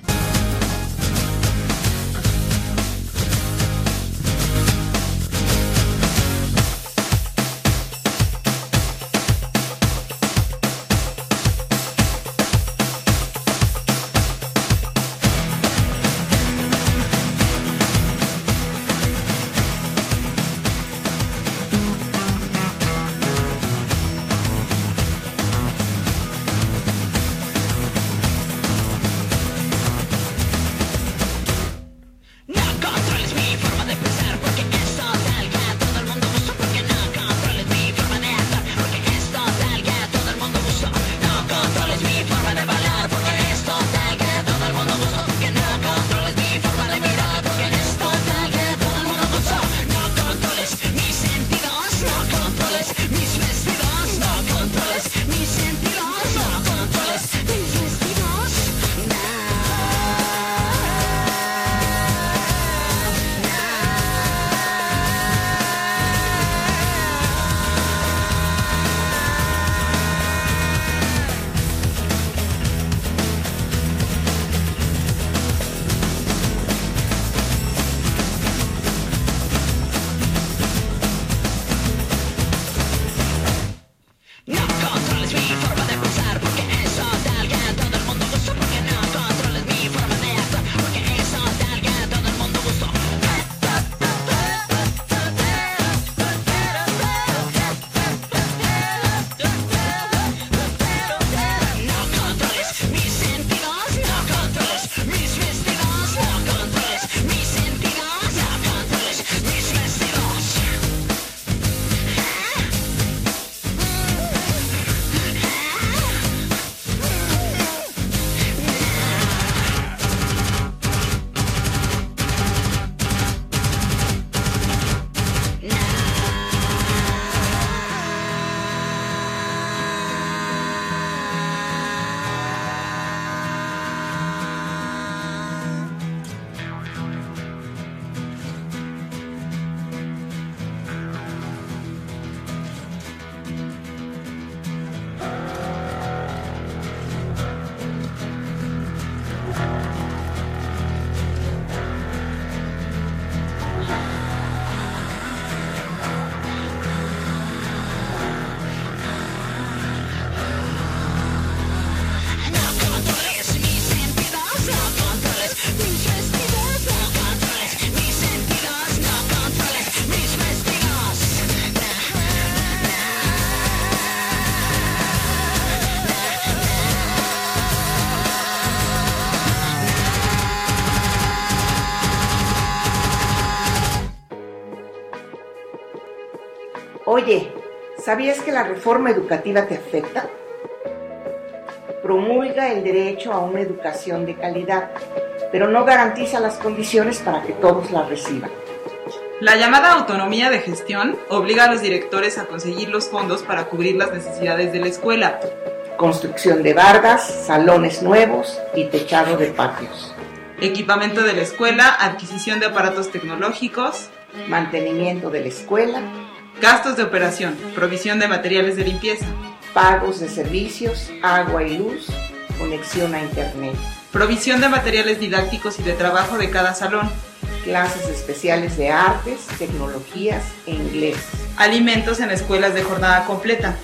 Oye, ¿sabías que la reforma educativa te afecta? Promulga el derecho a una educación de calidad, pero no garantiza las condiciones para que todos la reciban. La llamada autonomía de gestión obliga a los directores a conseguir los fondos para cubrir las necesidades de la escuela. Construcción de bardas, salones nuevos y techado de patios. Equipamiento de la escuela, adquisición de aparatos tecnológicos, mantenimiento de la escuela, gastos de operación, provisión de materiales de limpieza, pagos de servicios, agua y luz, conexión a internet, provisión de materiales didácticos y de trabajo de cada salón, clases especiales de artes, tecnologías e inglés, alimentos en escuelas de jornada completa.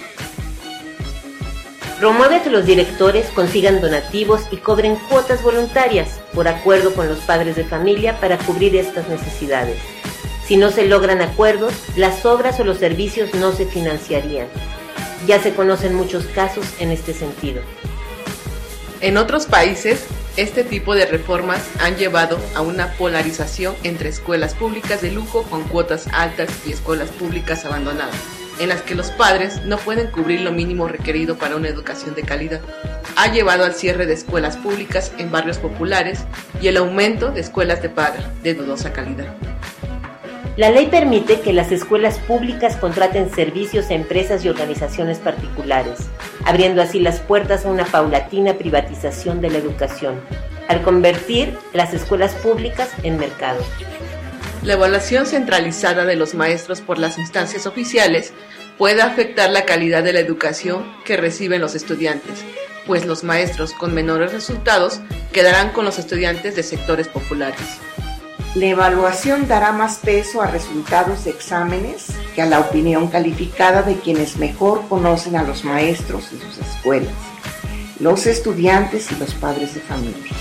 Promueve que los directores consigan donativos y cobren cuotas voluntarias por acuerdo con los padres de familia para cubrir estas necesidades. Si no se logran acuerdos, las obras o los servicios no se financiarían. Ya se conocen muchos casos en este sentido. En otros países, este tipo de reformas han llevado a una polarización entre escuelas públicas de lujo con cuotas altas y escuelas públicas abandonadas, en las que los padres no pueden cubrir lo mínimo requerido para una educación de calidad. Ha llevado al cierre de escuelas públicas en barrios populares y el aumento de escuelas de paga de dudosa calidad. La ley permite que las escuelas públicas contraten servicios a empresas y organizaciones particulares, abriendo así las puertas a una paulatina privatización de la educación, al convertir las escuelas públicas en mercado. La evaluación centralizada de los maestros por las instancias oficiales puede afectar la calidad de la educación que reciben los estudiantes, pues los maestros con menores resultados quedarán con los estudiantes de sectores populares. La evaluación dará más peso a resultados de exámenes que a la opinión calificada de quienes mejor conocen a los maestros y sus escuelas, los estudiantes y los padres de familia.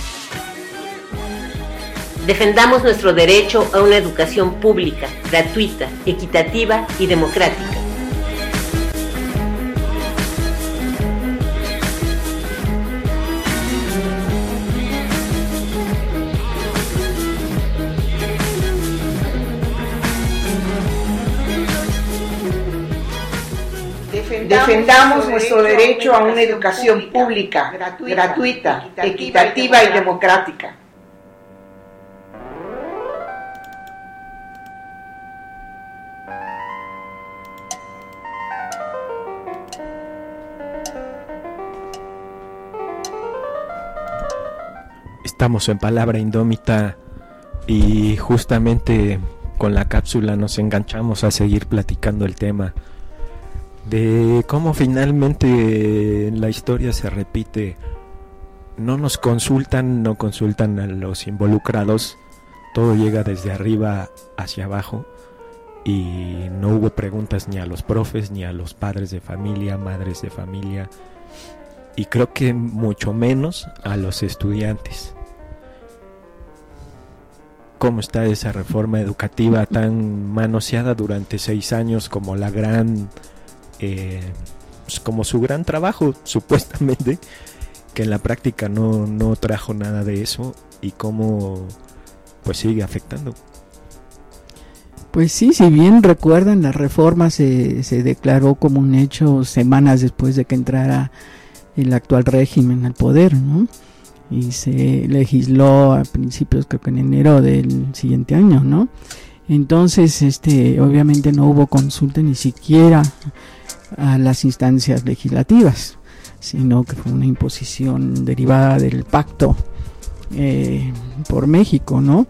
Defendamos nuestro derecho a una educación pública, gratuita, equitativa y democrática. Defendamos nuestro derecho a una educación pública, gratuita, equitativa y democrática. Estamos en Palabra Indómita y justamente con la cápsula nos enganchamos a seguir platicando el tema de cómo finalmente la historia se repite. No nos consultan, no consultan a los involucrados, todo llega desde arriba hacia abajo y no hubo preguntas ni a los profes, ni a los padres de familia, madres de familia, y creo que mucho menos a los estudiantes. ¿Cómo está esa reforma educativa tan manoseada durante 6 años como la gran... pues como su gran trabajo supuestamente, que en la práctica no trajo nada de eso, y cómo pues sigue afectando? Pues sí, si bien recuerdan, la reforma se declaró como un hecho semanas después de que entrara el actual régimen al poder, ¿no? Y se legisló a principios, creo que en enero del siguiente año, ¿no? Entonces, obviamente no hubo consulta ni siquiera a las instancias legislativas, sino que fue una imposición derivada del pacto por México, ¿no?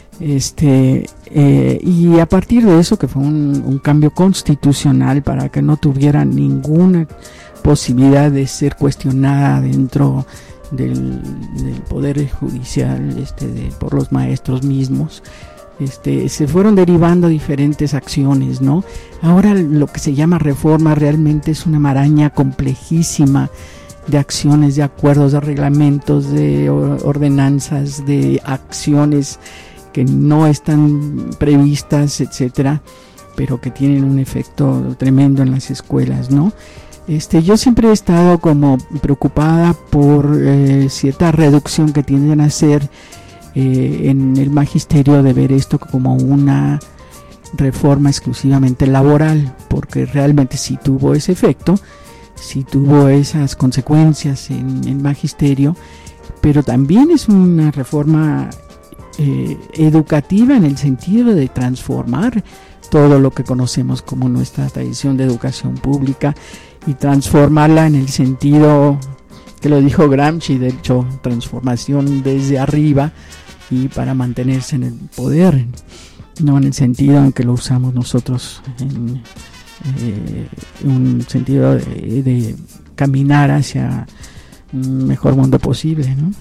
Y a partir de eso, que fue un cambio constitucional para que no tuviera ninguna posibilidad de ser cuestionada dentro del poder judicial, por los maestros mismos. Se fueron derivando diferentes acciones, ¿no? Ahora lo que se llama reforma realmente es una maraña complejísima de acciones, de acuerdos, de reglamentos, de ordenanzas, de acciones que no están previstas, etcétera, pero que tienen un efecto tremendo en las escuelas, ¿no? Yo siempre he estado como preocupada por cierta reducción que tienden a hacer en el magisterio, de ver esto como una reforma exclusivamente laboral, porque realmente sí tuvo ese efecto, sí tuvo esas consecuencias en magisterio, pero también es una reforma educativa en el sentido de transformar todo lo que conocemos como nuestra tradición de educación pública y transformarla en el sentido que lo dijo Gramsci, de hecho, transformación desde arriba y para mantenerse en el poder, no en el sentido en que lo usamos nosotros en un sentido de caminar hacia un mejor mundo posible, ¿no?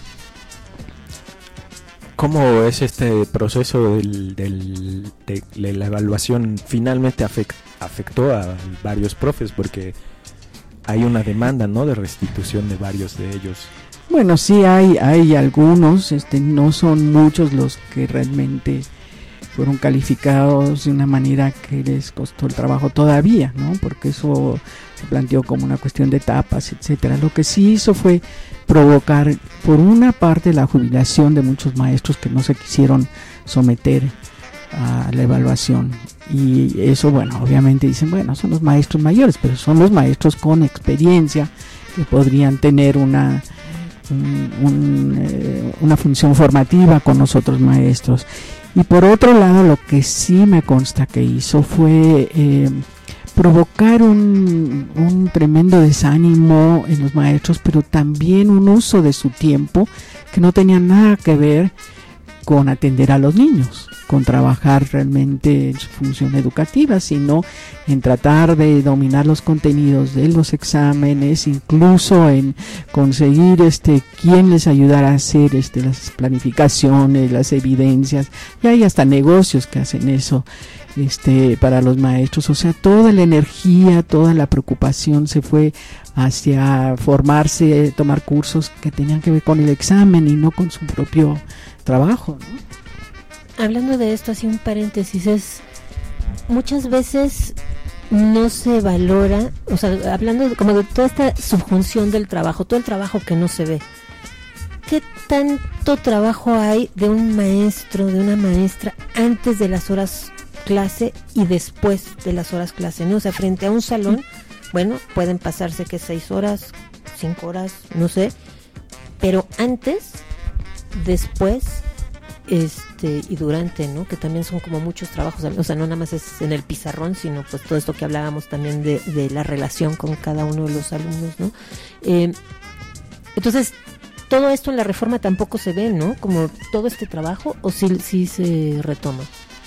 ¿Cómo es este proceso de la evaluación? Finalmente afectó a varios profes, porque hay una demanda, ¿no?, de restitución de varios de ellos. Bueno, sí hay algunos, no son muchos los que realmente fueron calificados de una manera que les costó el trabajo todavía, ¿no? Porque eso se planteó como una cuestión de etapas, etcétera. Lo que sí hizo fue provocar, por una parte, la jubilación de muchos maestros que no se quisieron someter a la evaluación, y eso, bueno, obviamente dicen, bueno, son los maestros mayores, pero son los maestros con experiencia que podrían tener una función formativa con nosotros maestros. Y por otro lado, lo que sí me consta que hizo fue provocar un tremendo desánimo en los maestros, pero también un uso de su tiempo que no tenía nada que ver con atender a los niños, con trabajar realmente en su función educativa, sino en tratar de dominar los contenidos de los exámenes, incluso en conseguir quién les ayudara a hacer las planificaciones, las evidencias, y hay hasta negocios que hacen eso para los maestros. O sea, toda la energía, toda la preocupación se fue hacia formarse, tomar cursos que tenían que ver con el examen y no con su propio trabajo, ¿no? Hablando de esto, así un paréntesis, muchas veces no se valora, o sea, hablando como de toda esta subjunción del trabajo, todo el trabajo que no se ve. ¿Qué tanto trabajo hay de un maestro, de una maestra, antes de las horas clase y después de las horas clase, ¿no? O sea, frente a un salón, bueno, pueden pasarse que 6 horas, 5 horas, no sé, pero antes, después y durante, ¿no? Que también son como muchos trabajos, o sea, no nada más es en el pizarrón, sino pues todo esto que hablábamos también de la relación con cada uno de los alumnos, ¿no? Entonces, todo esto en la reforma tampoco se ve, ¿no? Como todo este trabajo, ¿o sí se retoma?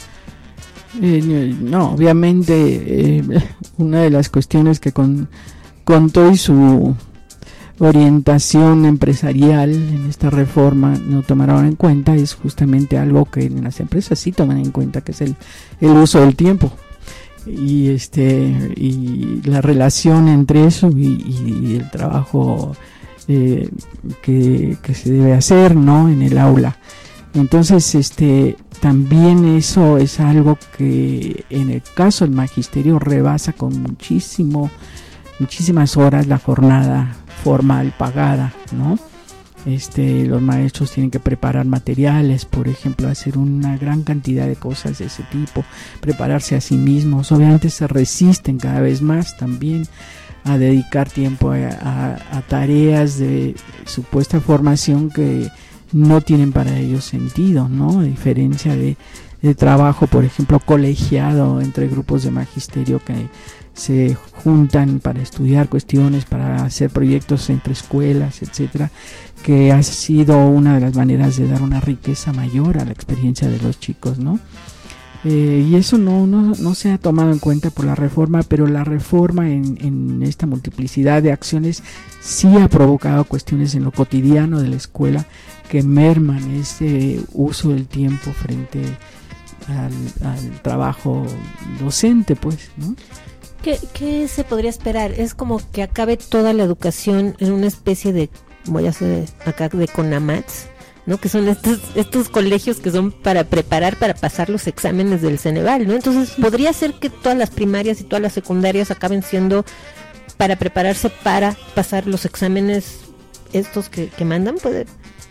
No, obviamente una de las cuestiones que con todo y su orientación empresarial en esta reforma no tomaron en cuenta es justamente algo que en las empresas sí toman en cuenta, que es el uso del tiempo y la relación entre eso y el trabajo que se debe hacer, ¿no?, en el aula. Entonces también eso es algo que en el caso del magisterio rebasa con muchísimas horas la jornada formal pagada, ¿no? Los maestros tienen que preparar materiales, por ejemplo, hacer una gran cantidad de cosas de ese tipo, prepararse a sí mismos. Obviamente se resisten cada vez más también a dedicar tiempo a tareas de supuesta formación que no tienen para ellos sentido, ¿no? A diferencia de trabajo, por ejemplo, colegiado entre grupos de magisterio que se juntan para estudiar cuestiones, para hacer proyectos entre escuelas, etcétera, que ha sido una de las maneras de dar una riqueza mayor a la experiencia de los chicos, ¿no? Y eso no se ha tomado en cuenta por la reforma, pero la reforma en esta multiplicidad de acciones sí ha provocado cuestiones en lo cotidiano de la escuela que merman ese uso del tiempo frente al trabajo docente, pues, ¿no? ¿Qué se podría esperar? Es como que acabe toda la educación en una especie de, voy a hacer acá, de CONAMATS, ¿no? Que son estos colegios que son para preparar para pasar los exámenes del Ceneval, ¿no? Entonces, ¿podría ser que todas las primarias y todas las secundarias acaben siendo para prepararse para pasar los exámenes estos que mandan?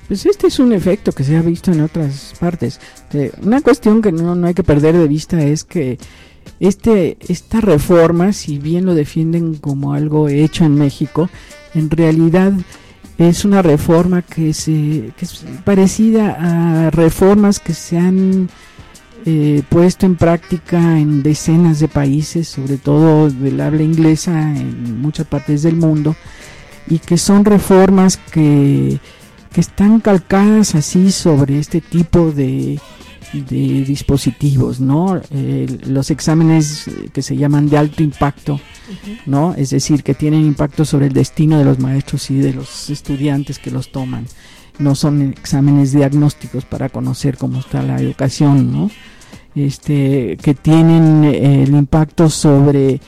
Pues este es un efecto que se ha visto en otras partes. Una cuestión que no hay que perder de vista es que esta reforma, si bien lo defienden como algo hecho en México, en realidad es una reforma que es parecida a reformas que se han puesto en práctica en decenas de países, sobre todo del habla inglesa, en muchas partes del mundo, y que son reformas que están calcadas así sobre este tipo de dispositivos, ¿no? Los exámenes que se llaman de alto impacto, ¿no? Es decir, que tienen impacto sobre el destino de los maestros y de los estudiantes que los toman. No son exámenes diagnósticos para conocer cómo está la educación, ¿no? Que tienen el impacto sobre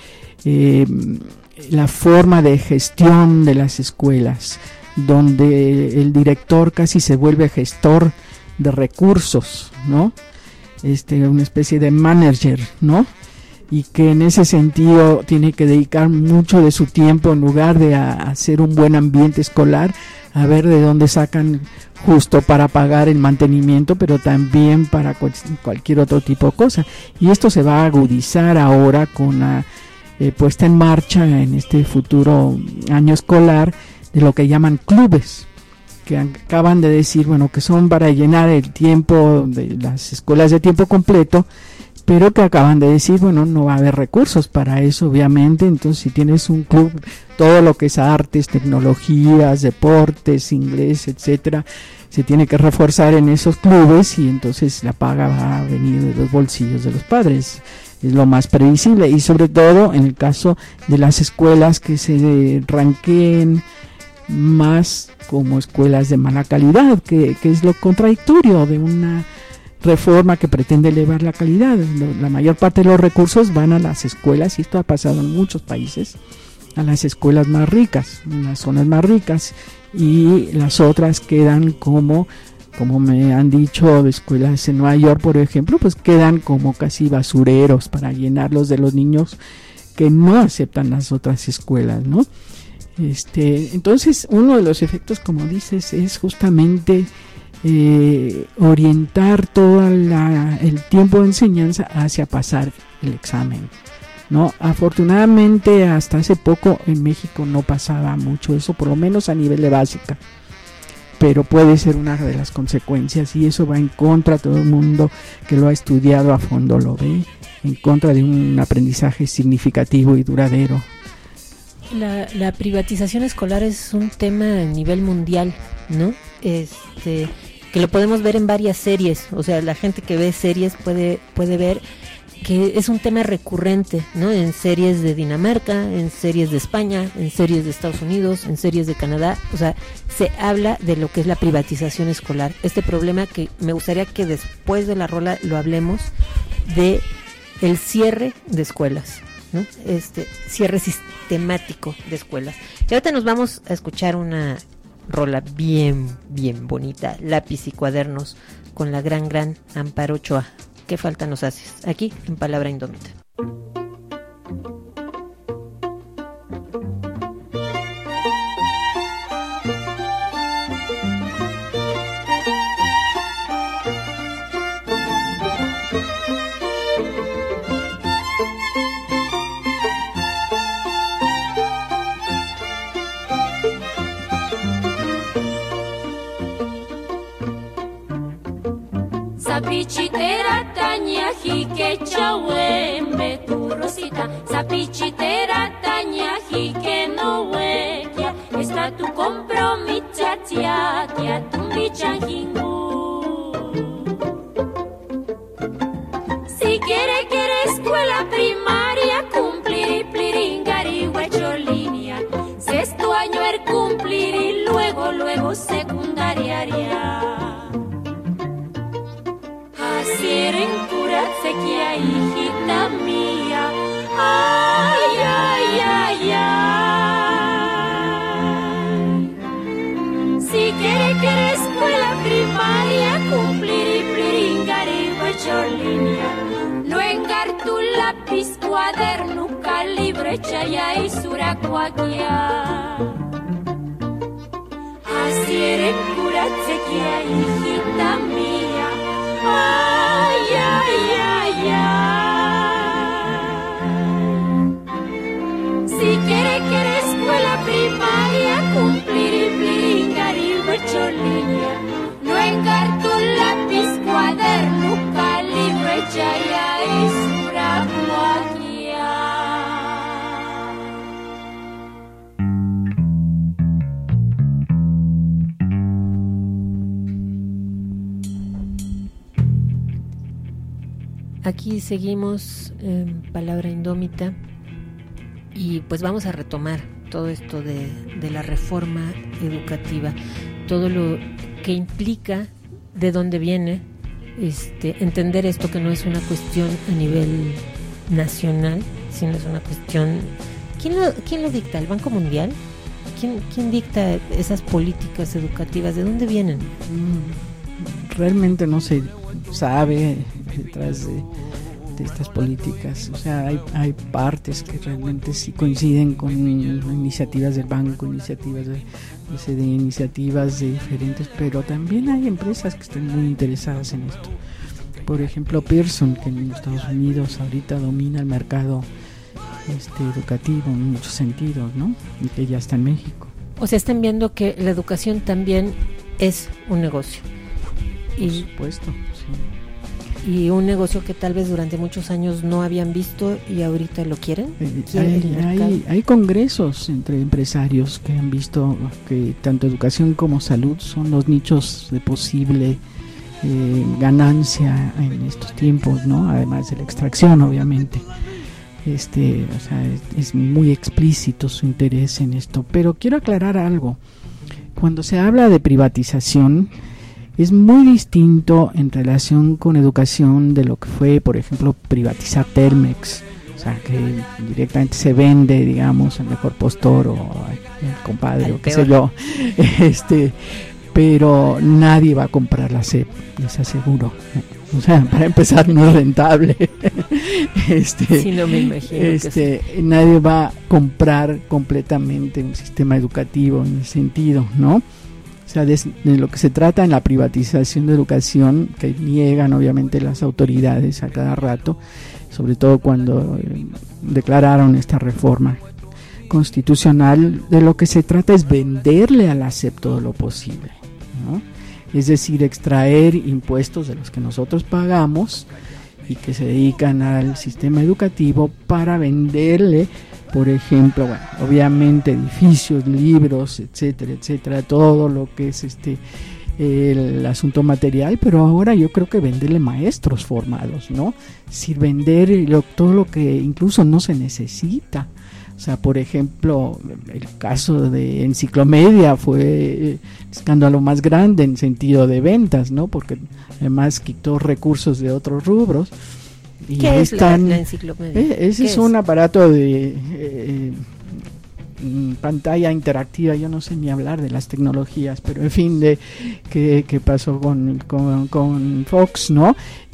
la forma de gestión de las escuelas, donde el director casi se vuelve gestor de recursos, ¿no? Una especie de manager, ¿no? Y que en ese sentido tiene que dedicar mucho de su tiempo, en lugar de hacer un buen ambiente escolar, a ver de dónde sacan justo para pagar el mantenimiento, pero también para cualquier otro tipo de cosa. Y esto se va a agudizar ahora con la puesta en marcha en este futuro año escolar de lo que llaman clubes, que acaban de decir, bueno, que son para llenar el tiempo de las escuelas de tiempo completo, pero que acaban de decir, bueno, no va a haber recursos para eso, obviamente. Entonces, si tienes un club, todo lo que es artes, tecnologías, deportes, inglés, etcétera, se tiene que reforzar en esos clubes, y entonces la paga va a venir de los bolsillos de los padres. Es lo más previsible, y sobre todo en el caso de las escuelas que se ranqueen más como escuelas de mala calidad, que es lo contradictorio de una reforma que pretende elevar la calidad. La mayor parte de los recursos van a las escuelas, y esto ha pasado en muchos países, a las escuelas más ricas, en las zonas más ricas, y las otras quedan como me han dicho, de escuelas en Nueva York, por ejemplo, pues quedan como casi basureros para llenarlos de los niños que no aceptan las otras escuelas, ¿no? Entonces, uno de los efectos, como dices, es justamente orientar todo el tiempo de enseñanza hacia pasar el examen, ¿no? Afortunadamente, hasta hace poco en México no pasaba mucho eso, por lo menos a nivel de básica, pero puede ser una de las consecuencias, y eso va en contra, todo el mundo que lo ha estudiado a fondo lo ve, en contra de un aprendizaje significativo y duradero. La privatización escolar es un tema a nivel mundial, ¿no? Que lo podemos ver en varias series. O sea, la gente que ve series puede ver que es un tema recurrente, ¿no? En series de Dinamarca, en series de España, en series de Estados Unidos, en series de Canadá. O sea, se habla de lo que es la privatización escolar. Este problema que me gustaría que después de la rola lo hablemos, de el cierre de escuelas, ¿no? Cierre sistemático de escuelas. Y ahorita nos vamos a escuchar una rola bien bonita, Lápiz y Cuadernos, con la gran Amparo Ochoa. ¿Qué falta nos haces? Aquí en Palabra Indómita. Sapichitera taña jique chawembe tu rosita, sapichitera taña jique no huequia, está tu compromiso tia tu bichanjingu. Si quiere escuela primaria, cumplir pliringari huecholinea, sexto año cumplir y luego secundaria. Quieren curarse que hay hijita mía, ay. Si quiere escuela primaria, cumplir y pliringari huecholínea, no engartu lápiz, cuaderno, calibre, chaya y suracuaquia. Quieren curarse atzekia, hijita mía. Ay, ay, ay, ay. Si quiere escuela primaria, cumplir y pliringarir, huecholilla. No encarto lápiz, cuaderno, calibre, chaya y surahuaquia. Aquí seguimos en Palabra Indómita y pues vamos a retomar todo esto de la reforma educativa, todo lo que implica, de dónde viene, entender esto, que no es una cuestión a nivel nacional, sino es una cuestión... ¿Quién lo dicta? ¿El Banco Mundial? ¿Quién dicta esas políticas educativas? ¿De dónde vienen? Realmente no se sabe detrás de estas políticas. O sea, hay partes que realmente sí coinciden con iniciativas del banco, iniciativas de OCDE, iniciativas de diferentes, pero también hay empresas que están muy interesadas en esto. Por ejemplo, Pearson, que en Estados Unidos ahorita domina el mercado educativo en muchos sentidos, ¿no? Y que ya está en México. O sea, están viendo que la educación también es un negocio. Por supuesto, sí. Y un negocio que tal vez durante muchos años no habían visto y ahorita lo quieren. Hay congresos entre empresarios que han visto que tanto educación como salud son los nichos de posible ganancia en estos tiempos, ¿no? Además de la extracción, obviamente. O sea, es muy explícito su interés en esto. Pero quiero aclarar algo. Cuando se habla de privatización, es muy distinto en relación con educación de lo que fue, por ejemplo, privatizar Telmex. O sea, que directamente se vende, digamos, al mejor postor o al compadre, al o qué sé yo. Pero nadie va a comprar la SEP, les aseguro. O sea, para empezar, no es rentable. Sí, no me imagino. Nadie va a comprar completamente un sistema educativo en ese sentido, ¿no? O sea, de lo que se trata en la privatización de educación, que niegan obviamente las autoridades a cada rato, sobre todo cuando declararon esta reforma constitucional, de lo que se trata es venderle a la SEP todo lo posible, ¿no? Es decir, extraer impuestos de los que nosotros pagamos y que se dedican al sistema educativo para venderle, por ejemplo, bueno, obviamente edificios, libros, etcétera, etcétera, todo lo que es el asunto material, pero ahora yo creo que venderle maestros formados, ¿no? Es decir, vender todo lo que incluso no se necesita. O sea, por ejemplo, el caso de Enciclomedia fue el escándalo más grande en sentido de ventas, ¿no? Porque además quitó recursos de otros rubros. Y ¿qué es la Enciclomedia? Ese es un aparato de pantalla interactiva. Yo no sé ni hablar de las tecnologías, pero en fin, de que pasó con Fox, ¿no?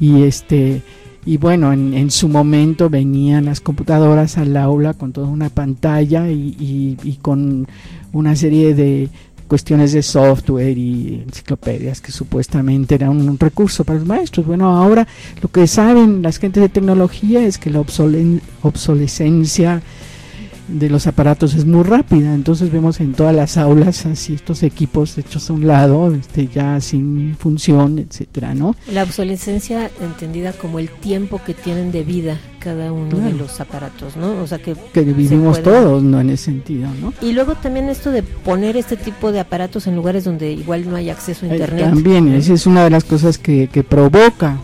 Y bueno, en su momento venían las computadoras al aula con toda una pantalla y con una serie de cuestiones de software y enciclopedias que supuestamente eran un recurso para los maestros. Bueno, ahora lo que saben las gentes de tecnología es que la obsolescencia de los aparatos es muy rápida, entonces vemos en todas las aulas así estos equipos hechos a un lado, ya sin función, etcétera, ¿no? La obsolescencia entendida como el tiempo que tienen de vida cada uno de los aparatos, ¿no? O sea que vivimos todos, ¿no? En ese sentido, ¿no? Y luego también esto de poner este tipo de aparatos en lugares donde igual no hay acceso a internet. También, esa es una de las cosas que provoca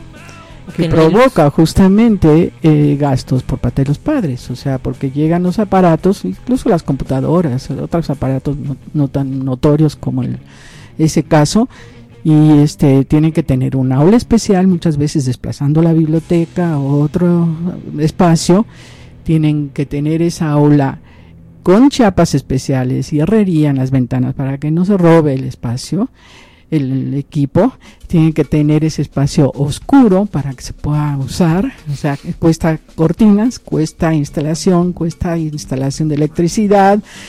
justamente gastos por parte de los padres, o sea, porque llegan los aparatos, incluso las computadoras, otros aparatos no tan notorios como ese caso, y tienen que tener un aula especial, muchas veces desplazando la biblioteca o otro espacio, tienen que tener esa aula con chapas especiales y herrería en las ventanas para que no se robe el espacio. El equipo tiene que tener ese espacio oscuro para que se pueda usar, o sea, cuesta cortinas, cuesta instalación de electricidad,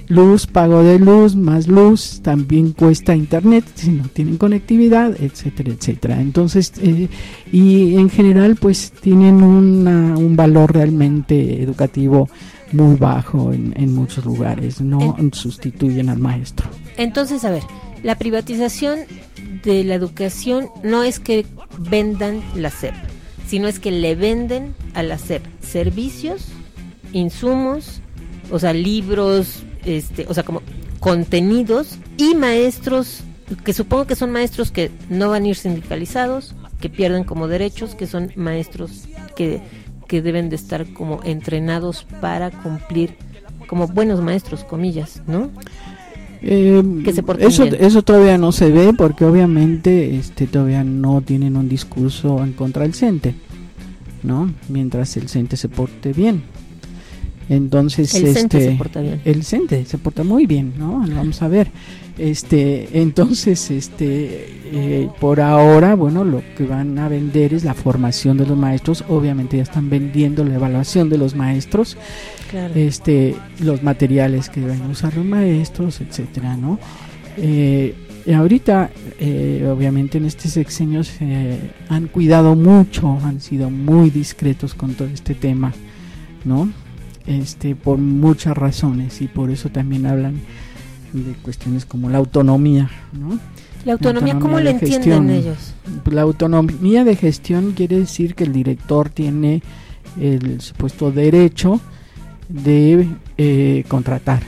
luz, pago de luz, más luz, también cuesta internet si no tienen conectividad, etcétera, etcétera. Entonces, y en general pues tienen un valor realmente educativo muy bajo en muchos lugares, no sustituyen al maestro. Entonces, a ver, la privatización de la educación no es que vendan la SEP, sino es que le venden a la SEP servicios, insumos, o sea, libros, o sea, como contenidos y maestros, que supongo que son maestros que no van a ir sindicalizados, que pierden como derechos, que son maestros que deben de estar como entrenados para cumplir como buenos maestros, comillas, ¿no? Que se porten bien. Eso todavía no se ve porque obviamente todavía no tienen un discurso en contra del CENTE, ¿no? Mientras el CENTE se porte bien. Entonces el CENTE se porta bien. El CENTE se porta muy bien, ¿no? Vamos a ver. Entonces por ahora, bueno, lo que van a vender es la formación de los maestros. Obviamente ya están vendiendo la evaluación de los maestros, claro. Los materiales que deben usar los maestros, etcétera, ¿no? Ahorita, obviamente en este sexenio han cuidado mucho, han sido muy discretos con todo este tema, ¿no? Por muchas razones, y por eso también hablan de cuestiones como la autonomía, ¿no? La autonomía, ¿cómo lo entienden ellos? La autonomía de gestión quiere decir que el director tiene el supuesto derecho de contratar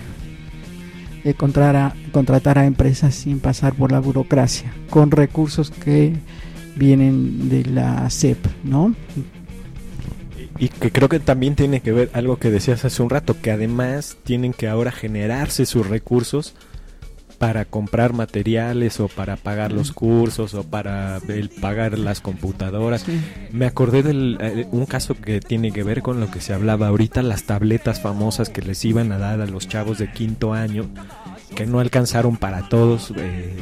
a empresas sin pasar por la burocracia, con recursos que vienen de la SEP, ¿no? Y que creo que también tiene que ver algo que decías hace un rato, que además tienen que ahora generarse sus recursos para comprar materiales o para pagar los cursos o para pagar las computadoras. Sí. Me acordé de un caso que tiene que ver con lo que se hablaba ahorita, las tabletas famosas que les iban a dar a los chavos de 5º año, que no alcanzaron para todos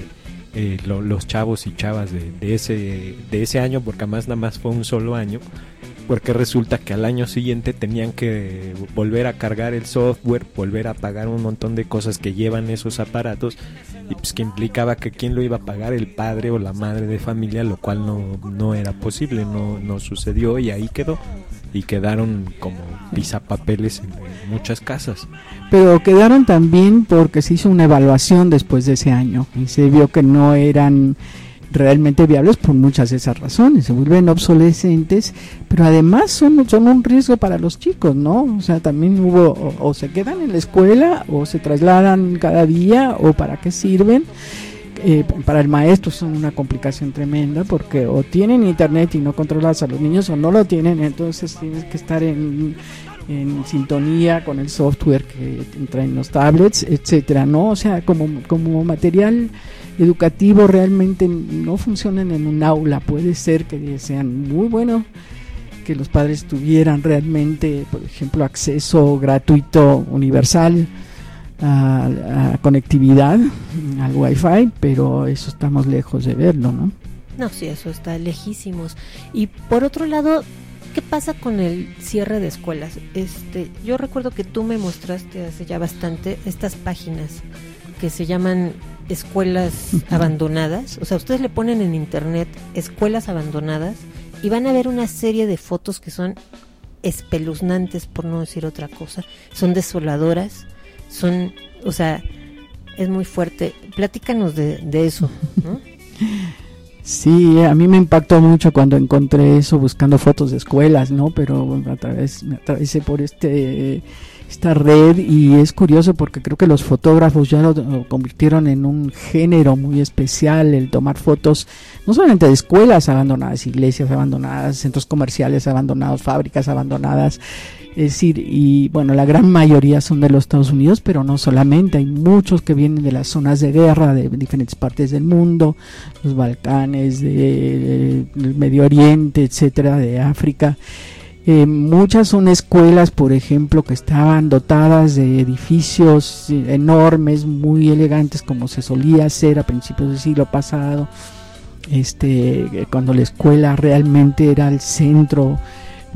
los chavos y chavas de ese año, porque además nada más fue un solo año, porque resulta que al año siguiente tenían que volver a cargar el software, volver a pagar un montón de cosas que llevan esos aparatos, y pues que implicaba que quién lo iba a pagar, el padre o la madre de familia, lo cual no era posible, no sucedió, y ahí quedó, y quedaron como pisapapeles en muchas casas. Pero quedaron también porque se hizo una evaluación después de ese año y se vio que no eran realmente viables por muchas de esas razones, se vuelven obsolescentes, pero además son un riesgo para los chicos, ¿no? O sea, también hubo, o se quedan en la escuela, o se trasladan cada día, o para qué sirven. Para el maestro es una complicación tremenda, porque o tienen internet y no controlas a los niños, o no lo tienen, entonces tienes que estar en sintonía con el software que entra en los tablets, etcétera, ¿no? O sea, como material educativo realmente no funcionan en un aula. Puede ser que sean muy buenos, que los padres tuvieran realmente, por ejemplo, acceso gratuito, universal a conectividad, al wifi, pero eso estamos lejos de verlo, ¿no? No, sí, eso está lejísimos. Y por otro lado, ¿qué pasa con el cierre de escuelas? Yo recuerdo que tú me mostraste hace ya bastante estas páginas que se llaman escuelas abandonadas. O sea, ustedes le ponen en internet escuelas abandonadas y van a ver una serie de fotos que son espeluznantes, por no decir otra cosa. Son desoladoras, o sea, es muy fuerte. Platícanos de eso, ¿no? Sí, a mí me impactó mucho cuando encontré eso buscando fotos de escuelas, ¿no? Pero me atravesé por esta red, y es curioso porque creo que los fotógrafos ya lo convirtieron en un género muy especial, el tomar fotos no solamente de escuelas abandonadas, iglesias abandonadas, centros comerciales abandonados, fábricas abandonadas. Es decir, y bueno, la gran mayoría son de los Estados Unidos, pero no solamente, hay muchos que vienen de las zonas de guerra de diferentes partes del mundo, los Balcanes, del Medio Oriente, etcétera, de África. Muchas son escuelas, por ejemplo, que estaban dotadas de edificios enormes, muy elegantes, como se solía hacer a principios del siglo pasado, cuando la escuela realmente era el centro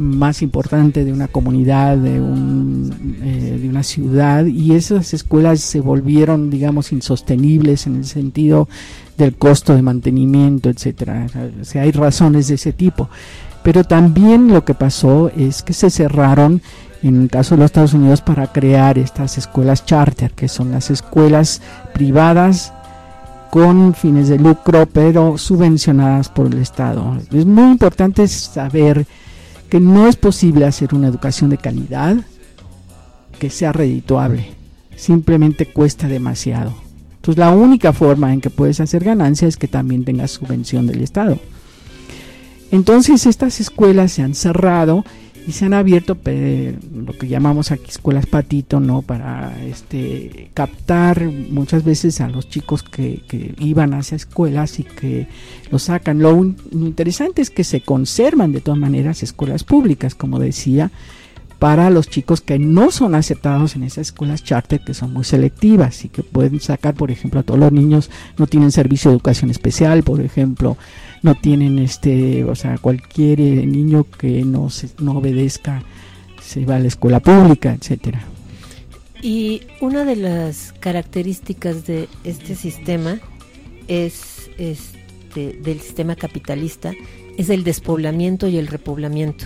más importante de una comunidad, de una ciudad, y esas escuelas se volvieron, digamos, insostenibles en el sentido del costo de mantenimiento, etcétera. O sea, hay razones de ese tipo. Pero también lo que pasó es que se cerraron, en el caso de los Estados Unidos, para crear estas escuelas charter, que son las escuelas privadas con fines de lucro, pero subvencionadas por el Estado. Es muy importante saber que no es posible hacer una educación de calidad que sea redituable, simplemente cuesta demasiado. Entonces la única forma en que puedes hacer ganancia es que también tengas subvención del Estado. Entonces estas escuelas se han cerrado y se han abierto lo que llamamos aquí escuelas patito, ¿no? Para captar muchas veces a los chicos que iban hacia escuelas y que los sacan. Lo interesante es que se conservan de todas maneras escuelas públicas, como decía, para los chicos que no son aceptados en esas escuelas charter, que son muy selectivas y que pueden sacar, por ejemplo, a todos los niños. No tienen servicio de educación especial, por ejemplo, no tienen o sea, cualquier niño que no obedezca se va a la escuela pública, etcétera. Y una de las características de este sistema es del sistema capitalista es el despoblamiento y el repoblamiento.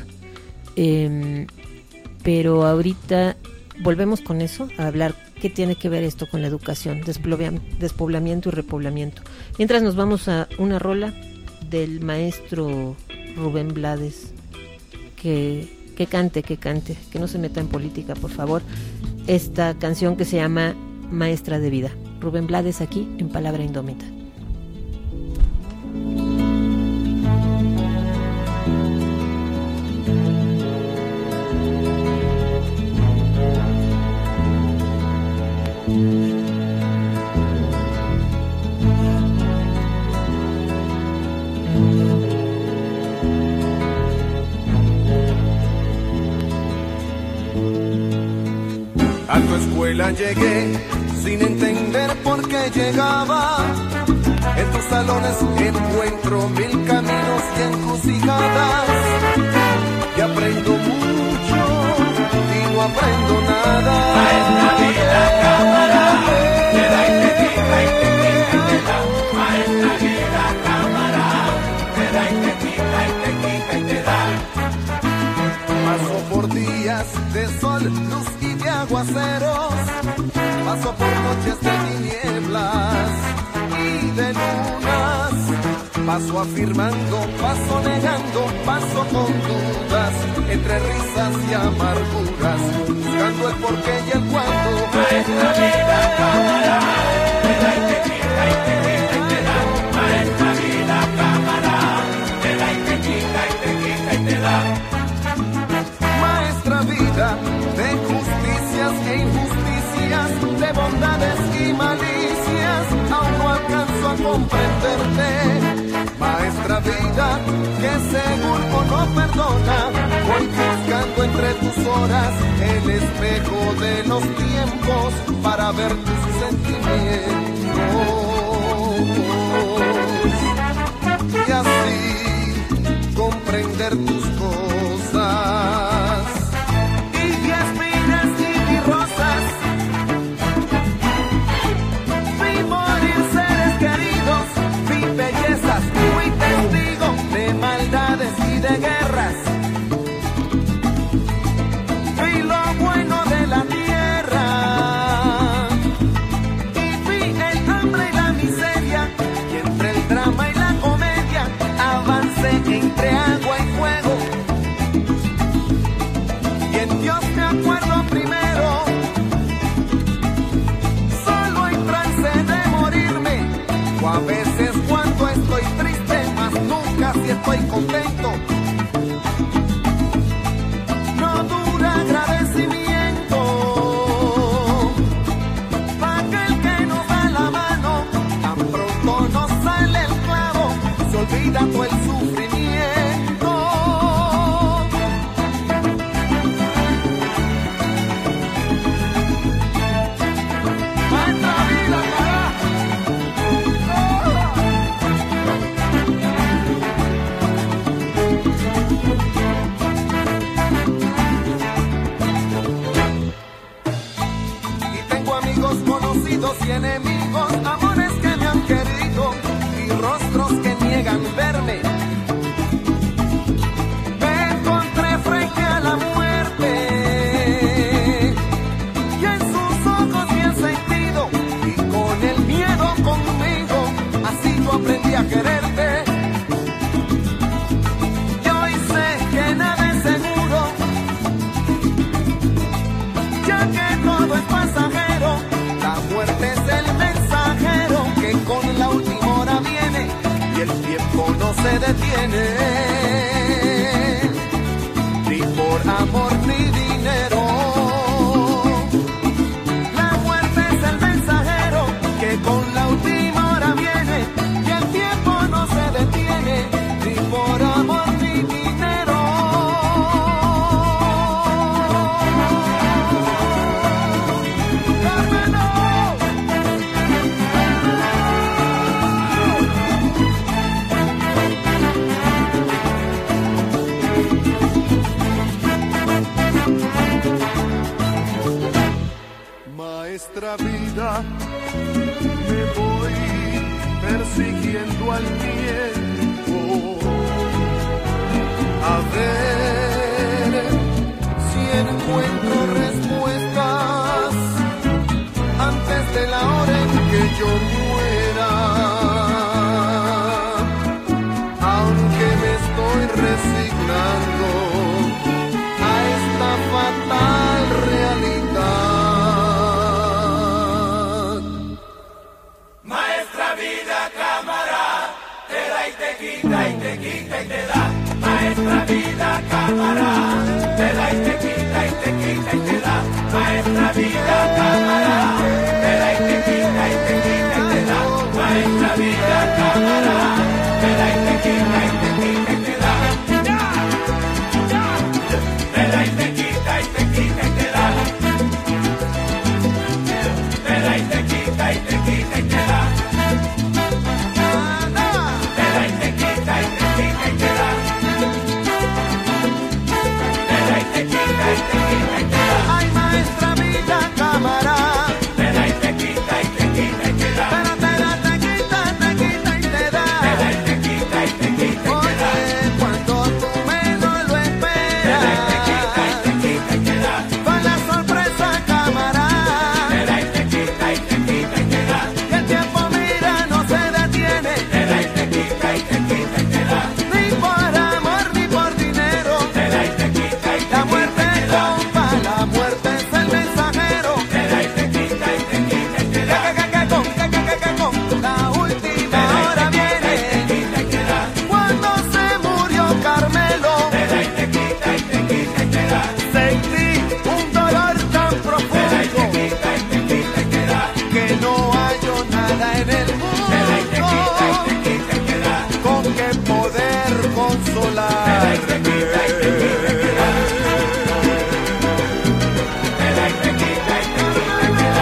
Pero ahorita volvemos con eso a hablar qué tiene que ver esto con la educación, despoblamiento y repoblamiento. Mientras nos vamos a una rola del maestro Rubén Blades, que cante, que no se meta en política, por favor, esta canción que se llama Maestra de Vida. Rubén Blades aquí en Palabra Indómita. A tu escuela llegué sin entender por qué llegaba. En tus salones encuentro mil caminos y encrucijadas. Y aprendo mucho y no aprendo nada. Maestra vida, cámara, te da y te quita y te quita y te da. Maestra vida, cámara, te da y te quita y te quita y te da. Paso por días de sol, luz y de aguaceros, paso por noches de tinieblas y de lunas, paso afirmando, paso negando, paso con dudas, entre risas y amarguras, buscando el porqué y el cuándo. Maestra vida, cámara, te da y te quita y te quita y te da. Maestra vida, cámara, te da y te quita y te quita y te da. Maestra vida, de justicias e injusticias, de bondades y malicias, aún no alcanzo a comprenderte. Maestra vida, que seguro no perdona, voy buscando entre tus horas el espejo de los tiempos para ver tus sentimientos y así comprender tus cosas. De guerras, vi lo bueno de la tierra y vi el hambre y la miseria, y entre el drama y la comedia avancé entre agua y fuego, y en Dios me acuerdo primero, solo en trance de morirme, o a veces cuando estoy triste, mas nunca si estoy contento. Dando el sufrimiento. Maestra vida, aprendí a quererte. Y hoy sé que nada es seguro, ya que todo es pasajero. La muerte es el mensajero que con la última hora viene y el tiempo no se detiene, ni por amor ni dinero. La muerte es el mensajero que con la última hora viene y el tiempo no se detiene, ni por amor ni dinero. Maestra vida, me voy persiguiendo al tiempo, a ver si encuentro respuestas antes de la hora en que yo muera, aunque me estoy resignando a esta fatal realidad. Quita y te quita y te da, maestra vida cámara, te da y te quita y te quita y te da, maestra vida cámara, te da y te quita y te quita y te da, maestra vida cámara, te da y te quita y te quita y te da, te da y te quita y te quita y te da, te da y te quita y te quita y te da. Ay, maestra vida cámara, te da y te quita y te quita y te da, pero te da, te quita y te da, te da y te quita y te quita y te da. Oye, cuando tú menos lo esperas, te da y te quita y te quita y te da, con la sorpresa cámara, te da y te quita y te quita y te da, y el tiempo mira no se detiene, te da y te quita y te quita y te da, ni por amor ni por dinero, te da y te quita y te la muerte quita y te da, la muerte es el mensajero, te da y te quita y te quita y te da, con la última hora viene, cuando se murió Carmelo, te da y te quita y te quita y te da, sentí un dolor tan profundo, te da y te quita y te quita y te da, que no hallo nada en el mundo, te da y te quita y te quita y te da, con que poder consolar, te da y te quita y te quita y te da, te da y te quita y te quita y te da.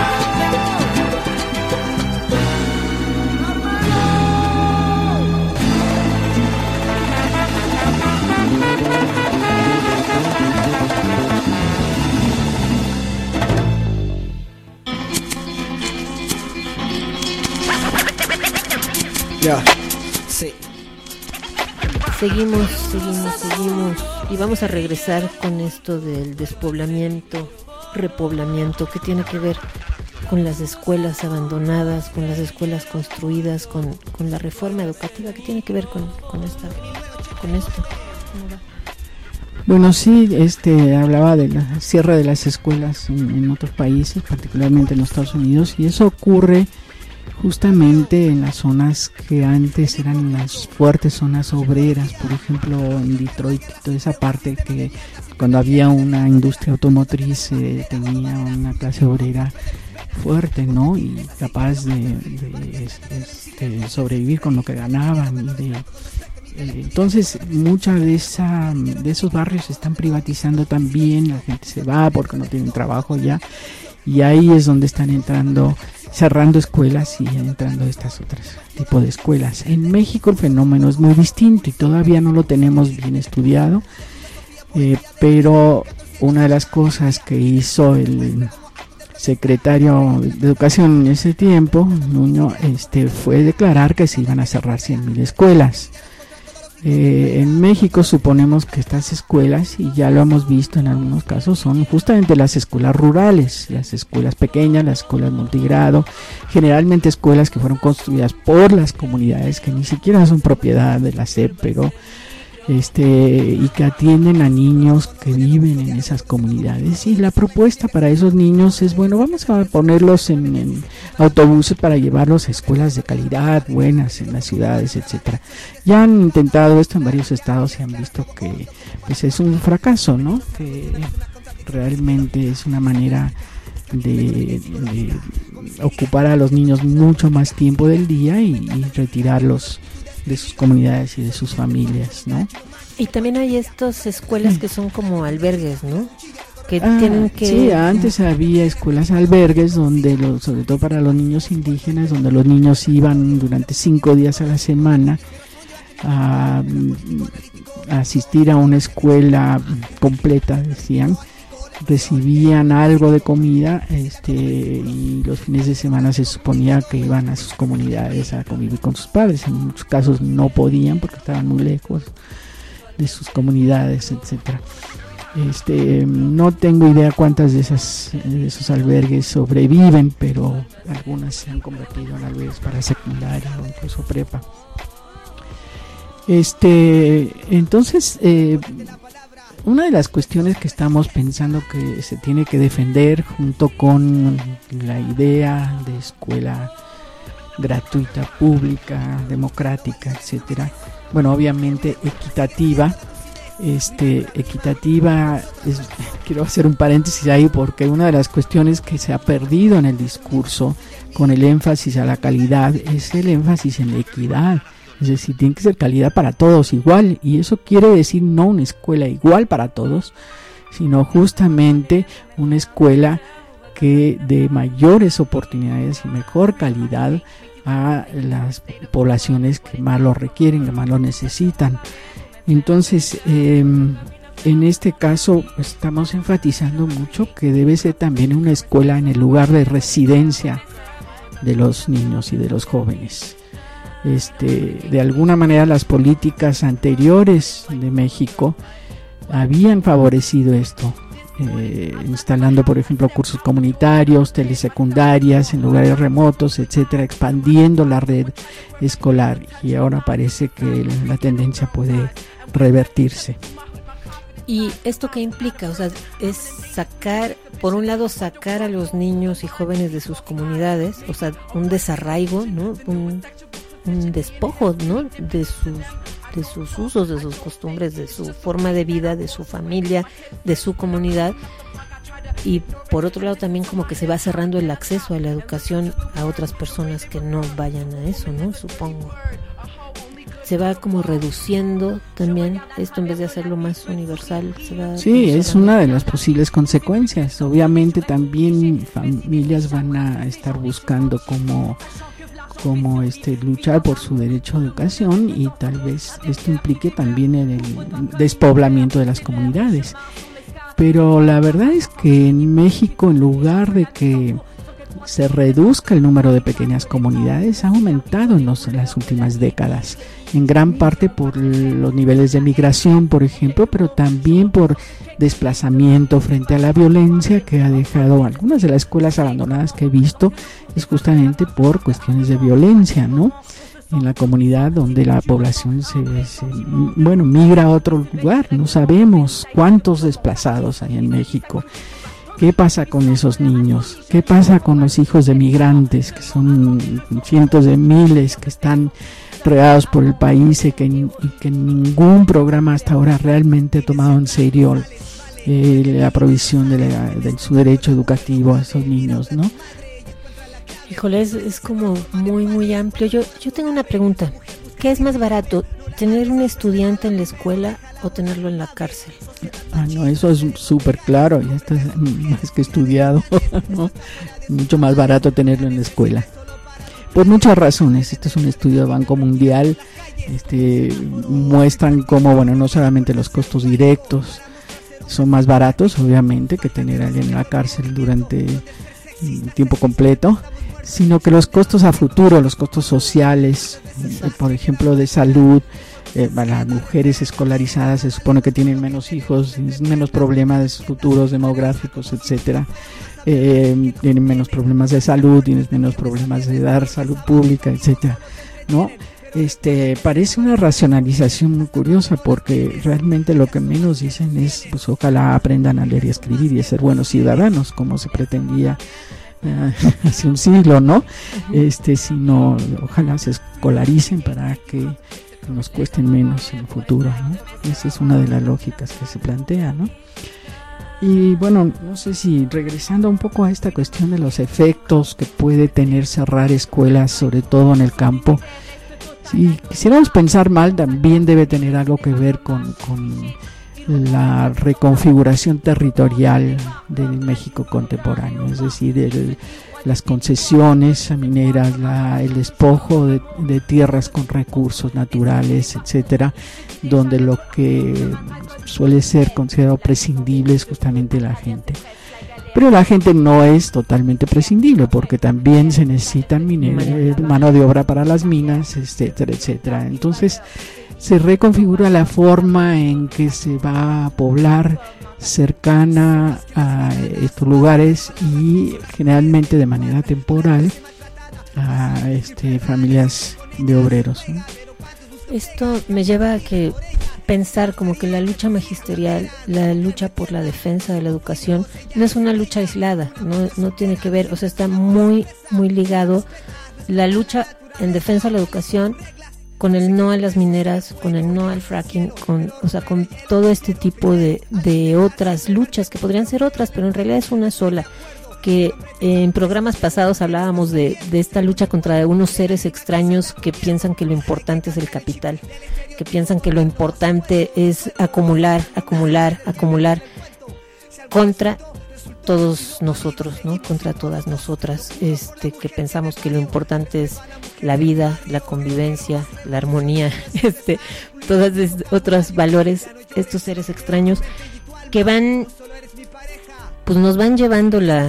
Ya. Sí. Seguimos y vamos a regresar con esto del despoblamiento, repoblamiento, que tiene que ver con las escuelas abandonadas, con las escuelas construidas, con la reforma educativa, que tiene que ver con esto. ¿Cómo va? Bueno, sí, hablaba de la cierre de las escuelas en otros países, particularmente en los Estados Unidos, y eso ocurre justamente en las zonas que antes eran las fuertes zonas obreras, por ejemplo en Detroit, toda esa parte que cuando había una industria automotriz tenía una clase obrera fuerte, ¿no? Y capaz de sobrevivir con lo que ganaban. Entonces muchas de esos barrios se están privatizando también, la gente se va porque no tienen trabajo ya, y ahí es donde están cerrando escuelas y entrando estas otras tipos de escuelas. En México el fenómeno es muy distinto y todavía no lo tenemos bien estudiado, pero una de las cosas que hizo el secretario de Educación en ese tiempo, Nuño, fue declarar que se iban a cerrar 100,000 escuelas. En México suponemos que estas escuelas, y ya lo hemos visto en algunos casos, son justamente las escuelas rurales, las escuelas pequeñas, las escuelas multigrado, generalmente escuelas que fueron construidas por las comunidades, que ni siquiera son propiedad de la SEP, pero y que atienden a niños que viven en esas comunidades. Y la propuesta para esos niños es, bueno, vamos a ponerlos en autobuses para llevarlos a escuelas de calidad, buenas en las ciudades, etcétera. Ya han intentado esto en varios estados y han visto que pues es un fracaso, ¿no? Que realmente es una manera de ocupar a los niños mucho más tiempo del día y retirarlos de sus comunidades y de sus familias, ¿no? Y también hay estas escuelas que son como albergues, ¿no? Que tienen que... Sí, antes había escuelas albergues donde, sobre todo para los niños indígenas, donde los niños iban durante 5 días a la semana a asistir a una escuela completa, decían, recibían algo de comida, y los fines de semana se suponía que iban a sus comunidades a convivir con sus padres. En muchos casos no podían porque estaban muy lejos de sus comunidades, etcétera. No tengo idea cuántas de esos albergues sobreviven, pero algunas se han convertido en albergues para secundaria o incluso prepa. Entonces, una de las cuestiones que estamos pensando que se tiene que defender junto con la idea de escuela gratuita, pública, democrática, etcétera, bueno, obviamente equitativa. Quiero hacer un paréntesis ahí porque una de las cuestiones que se ha perdido en el discurso con el énfasis a la calidad es el énfasis en la equidad. Es decir, tiene que ser calidad para todos igual, y eso quiere decir no una escuela igual para todos, sino justamente una escuela que dé mayores oportunidades y mejor calidad a las poblaciones que más lo requieren, que más lo necesitan. Entonces, en este caso estamos enfatizando mucho que debe ser también una escuela en el lugar de residencia de los niños y de los jóvenes. De alguna manera las políticas anteriores de México habían favorecido esto, instalando por ejemplo cursos comunitarios, telesecundarias en lugares remotos, etcétera, expandiendo la red escolar, y ahora parece que la tendencia puede revertirse. ¿Y esto qué implica? O sea, es sacar, por un lado, sacar a los niños y jóvenes de sus comunidades, o sea, un desarraigo, ¿no? Un despojo, ¿no? de sus usos, de sus costumbres, de su forma de vida, de su familia, de su comunidad. Y por otro lado también como que se va cerrando el acceso a la educación a otras personas que no vayan a eso, ¿no? Supongo. Se va como reduciendo también esto, en vez de hacerlo más universal. Sí, es una de las posibles consecuencias. Obviamente también familias van a estar buscando como luchar por su derecho a educación, y tal vez esto implique también el despoblamiento de las comunidades. Pero la verdad es que en México, en lugar de que se reduzca el número de pequeñas comunidades, ha aumentado en las últimas décadas, en gran parte por los niveles de migración, por ejemplo, pero también por desplazamiento frente a la violencia que ha dejado algunas de las escuelas abandonadas que he visto. Es justamente por cuestiones de violencia, ¿no? En la comunidad donde la población migra a otro lugar. No sabemos cuántos desplazados hay en México. ¿Qué pasa con esos niños? ¿Qué pasa con los hijos de migrantes, que son cientos de miles que están regados por el país y que ningún programa hasta ahora realmente ha tomado en serio la provisión de su derecho educativo a esos niños, ¿no? Híjole, es como muy muy amplio. Yo tengo una pregunta. ¿Qué es más barato, tener un estudiante en la escuela o tenerlo en la cárcel? No, eso es súper claro, ya está más que estudiado, ¿no? Mucho más barato tenerlo en la escuela. Por muchas razones. Este es un estudio de Banco Mundial. Muestran cómo, bueno, no solamente los costos directos son más baratos, obviamente, que tener a alguien en la cárcel durante tiempo completo, sino que los costos a futuro, los costos sociales, por ejemplo de salud, las mujeres escolarizadas se supone que tienen menos hijos, menos problemas futuros demográficos, etcétera, tienen menos problemas de salud, tienen menos problemas de dar salud pública, etcétera, ¿no? Parece una racionalización muy curiosa, porque realmente lo que menos dicen es, pues ojalá aprendan a leer y escribir y a ser buenos ciudadanos, como se pretendía hace un siglo, ¿no? Sino ojalá se escolaricen para que nos cuesten menos en el futuro, ¿no? Esa es una de las lógicas que se plantea, ¿no? Y bueno, no sé si regresando un poco a esta cuestión de los efectos que puede tener cerrar escuelas, sobre todo en el campo, si quisiéramos pensar mal, también debe tener algo que ver con la reconfiguración territorial del México contemporáneo, es decir, las concesiones mineras, el despojo de tierras con recursos naturales, etcétera, donde lo que suele ser considerado prescindible es justamente la gente. Pero la gente no es totalmente prescindible, porque también se necesitan mano de obra para las minas, etcétera, etcétera. Entonces se reconfigura la forma en que se va a poblar cercana a estos lugares, y generalmente de manera temporal a familias de obreros, ¿no? Esto me lleva a que pensar como que la lucha magisterial, la lucha por la defensa de la educación, no es una lucha aislada, no tiene que ver, o sea, está muy, muy ligado la lucha en defensa de la educación con el no a las mineras, con el no al fracking, con todo este tipo de otras luchas que podrían ser otras, pero en realidad es una sola. Que en programas pasados hablábamos de esta lucha contra unos seres extraños que piensan que lo importante es el capital, que piensan que lo importante es acumular contra todos nosotros, ¿no? Contra todas nosotras, que pensamos que lo importante es la vida, la convivencia, la armonía, todos otros valores, estos seres extraños que van, pues nos van llevando la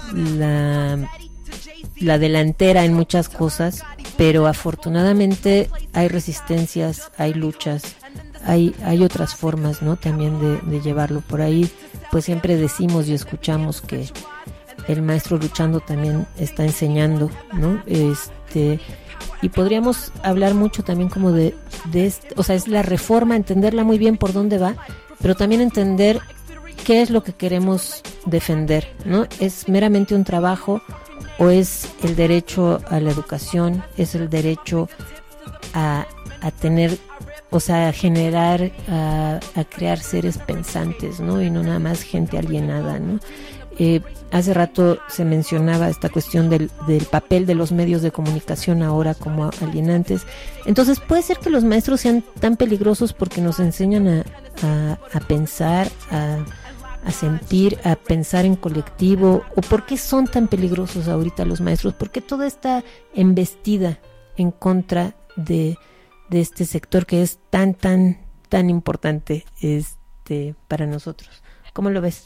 delantera en muchas cosas, pero afortunadamente hay resistencias, hay luchas, hay otras formas, ¿no? También de llevarlo por ahí. Pues siempre decimos y escuchamos que el maestro luchando también está enseñando, ¿no? Y podríamos hablar mucho también como de o sea, es la reforma, entenderla muy bien por dónde va, pero también entender qué es lo que queremos defender, ¿no? ¿Es meramente un trabajo o es el derecho a la educación, es el derecho a tener, o sea, a generar, a crear seres pensantes, ¿no? Y no nada más gente alienada, ¿no? Hace rato se mencionaba esta cuestión del papel de los medios de comunicación ahora como alienantes. Entonces puede ser que los maestros sean tan peligrosos porque nos enseñan a pensar, a sentir, a pensar en colectivo, o por qué son tan peligrosos ahorita los maestros, porque toda esta embestida en contra de este sector que es tan importante para nosotros. ¿Cómo lo ves?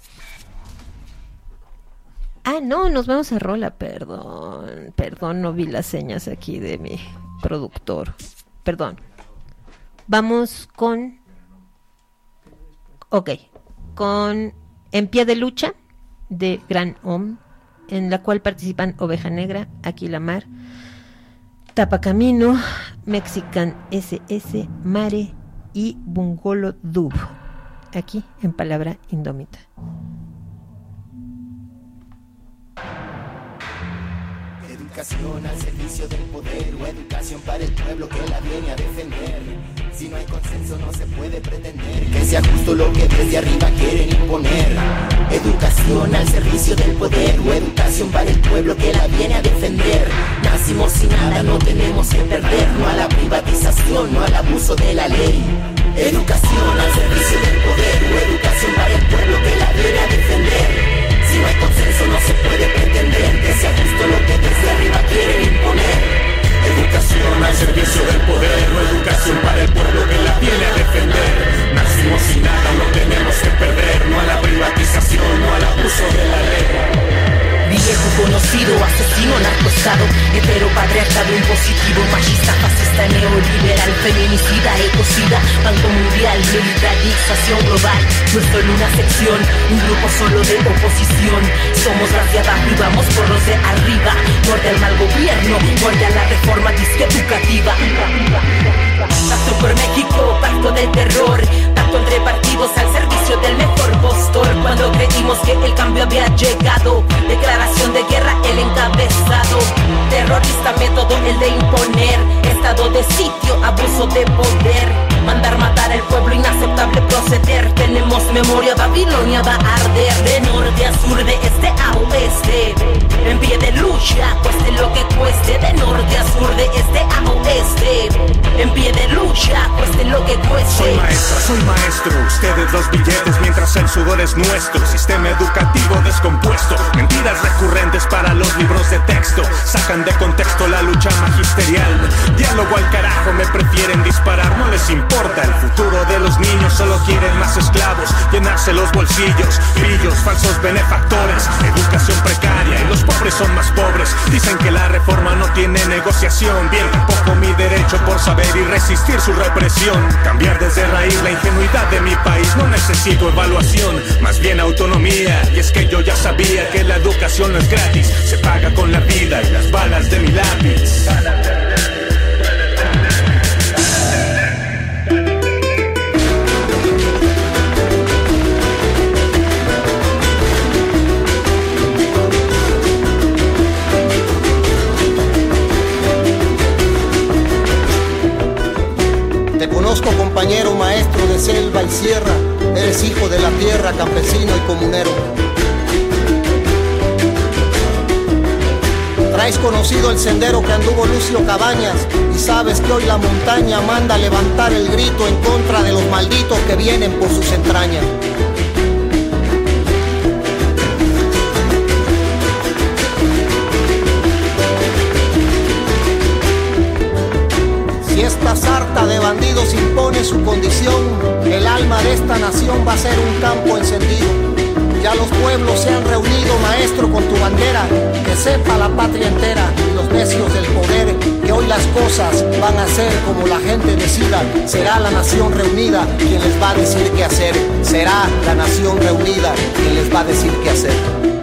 No, nos vamos a rola, perdón, no vi las señas aquí de mi productor, perdón. Vamos con En Pie de Lucha de Gran Om, en la cual participan Oveja Negra, Aquilamar, Tapacamino, Mexican SS, Mare y Bungolo Dub, aquí en Palabra Indómita. Educación al servicio del poder, o educación para el pueblo que la viene a defender. Si no hay consenso no se puede pretender que sea justo lo que desde arriba quieren imponer. Educación al servicio del poder, o educación para el pueblo que la viene a defender. Nacimos sin nada, no tenemos que perder, no a la privatización, no al abuso de la ley. Educación al servicio del poder, o educación para el pueblo que la viene a defender. Si no hay consenso no se puede pretender que sea justo lo que desde arriba quieren imponer. Educación al servicio del poder, o educación para el pueblo que la viene a defender. Nacimos sin nada, no tenemos que perder, no a la privatización, no al abuso de la ley. Viejo conocido, asesino, narcoestado, heteropatriarcado impositivo, machista, fascista, neoliberal, feminicida, ecocida, Banco Mundial, militarización global. No es solo una sección, un grupo solo de oposición. Somos las de abajo y vamos por los de arriba. Muerte al mal gobierno, muerte a la reforma disque educativa. Pacto por México, pacto del terror, pacto entre partidos al servicio del mejor postor. Cuando creímos que el cambio había llegado, declaración de guerra, el encabezado. Terrorista método, el de imponer, estado de sitio, abuso de poder. Mandar matar al pueblo, inaceptable proceder. Tenemos memoria, Babilonia va a arder. De norte a sur, de este a oeste, en pie de lucha, cueste lo que cueste. De norte a sur, de este a oeste, en pie de lucha, cueste lo que cueste. Soy maestra, soy maestro, ustedes los billetes mientras el sudor es nuestro. Sistema educativo descompuesto, mentiras recurrentes para los libros de texto. Sacan de contexto la lucha magisterial. Diálogo al carajo, me prefieren disparar, no les importa el futuro de los niños. Solo quieren más esclavos, llenarse los bolsillos. Pillos, falsos benefactores, educación precaria y los pobres son más pobres. Dicen que la reforma no tiene negociación. Bien, tampoco mi derecho por saber y resistir su represión. Cambiar desde raíz la ingenuidad de mi país. No necesito evaluación, más bien autonomía. Y es que yo ya sabía que la educación no es gratis. Se paga con la vida y las balas de mi lápiz. Te conozco, compañero maestro de selva y sierra. Eres hijo de la tierra, campesino y comunero. Traes conocido el sendero que anduvo Lucio Cabañas, y sabes que hoy la montaña manda levantar el grito en contra de los malditos que vienen por sus entrañas. Si esta sarta de bandidos impone su condición, el alma de esta nación va a ser un campo encendido. Ya los pueblos se han reunido, maestro, con tu bandera, que sepa la patria entera y los necios del poder que hoy las cosas van a ser como la gente decida. Será la nación reunida quien les va a decir qué hacer. Será la nación reunida quien les va a decir qué hacer.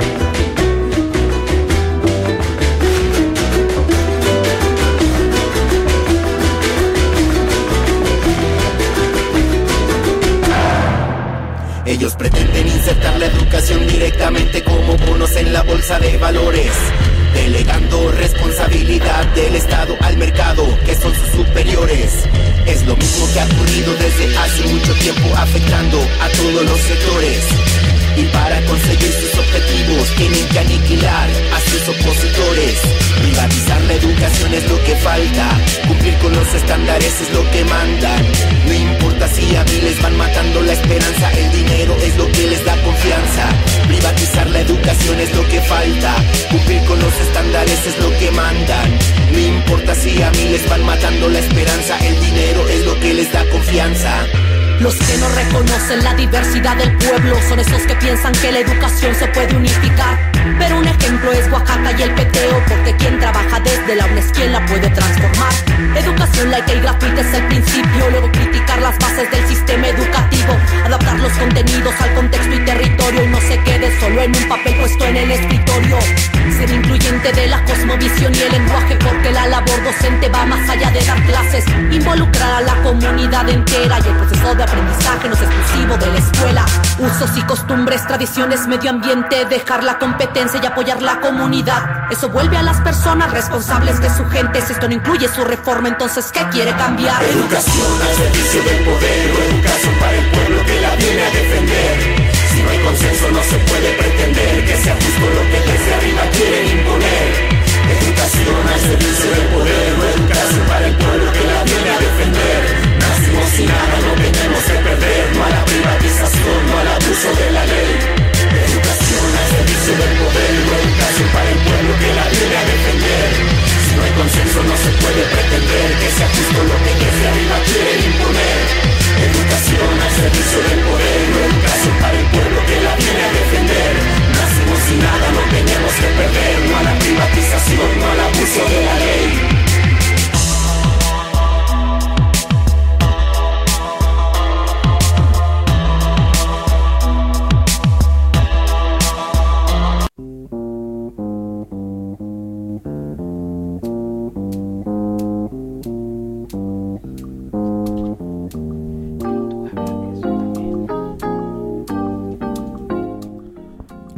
Ellos pretenden insertar la educación directamente como bonos en la bolsa de valores, delegando responsabilidad del Estado al mercado, que son sus superiores. Es lo mismo que ha ocurrido desde hace mucho tiempo, afectando a todos los sectores. Y para conseguir sus objetivos tienen que aniquilar a sus opositores. Privatizar la educación es lo que falta, cumplir con los estándares es lo que mandan. No importa si a miles van matando la esperanza, el dinero es lo que les da confianza. Privatizar la educación es lo que falta, cumplir con los estándares es lo que mandan. No importa si a miles van matando la esperanza, el dinero es lo que les da confianza. Los que no reconocen la diversidad del pueblo son esos que piensan que la educación se puede unificar. Pero un ejemplo es Oaxaca y el peteo, porque quien trabaja desde la UNES quien la puede transformar. Educación laica y gratuita es el principio, luego criticar las bases del sistema educativo, adaptar los contenidos al contexto y territorio, y no se quede solo en un papel puesto en el escritorio. Ser incluyente de la cosmovisión y el lenguaje, porque la labor docente va más allá de dar clases. Involucrar a la comunidad entera y el proceso de aprendizaje no es exclusivo de la escuela. Usos y costumbres, tradiciones, medio ambiente, dejar la competencia y apoyar la comunidad. Eso vuelve a las personas responsables de su gente. Si esto no incluye su reforma, entonces ¿qué quiere cambiar? Educación al servicio del poder, o educación para el pueblo que la viene a defender. Si no hay consenso no se puede pretender que sea justo lo que desde arriba quieren imponer. Educación al servicio del poder, o educación para el pueblo que la viene a defender. Nacimos sin nada, no tenemos que perder. No a la privatización, no al abuso de la ley. Educación al servicio del poder, o educación para el pueblo que la viene a defender. Si no hay consenso no se puede pretender que sea justo lo que desde arriba quieren imponer. Educación al servicio del poder, o educación para el pueblo que la viene a defender. Nacimos sin nada, no tenemos que perder. No a la privatización, no al abuso de la ley.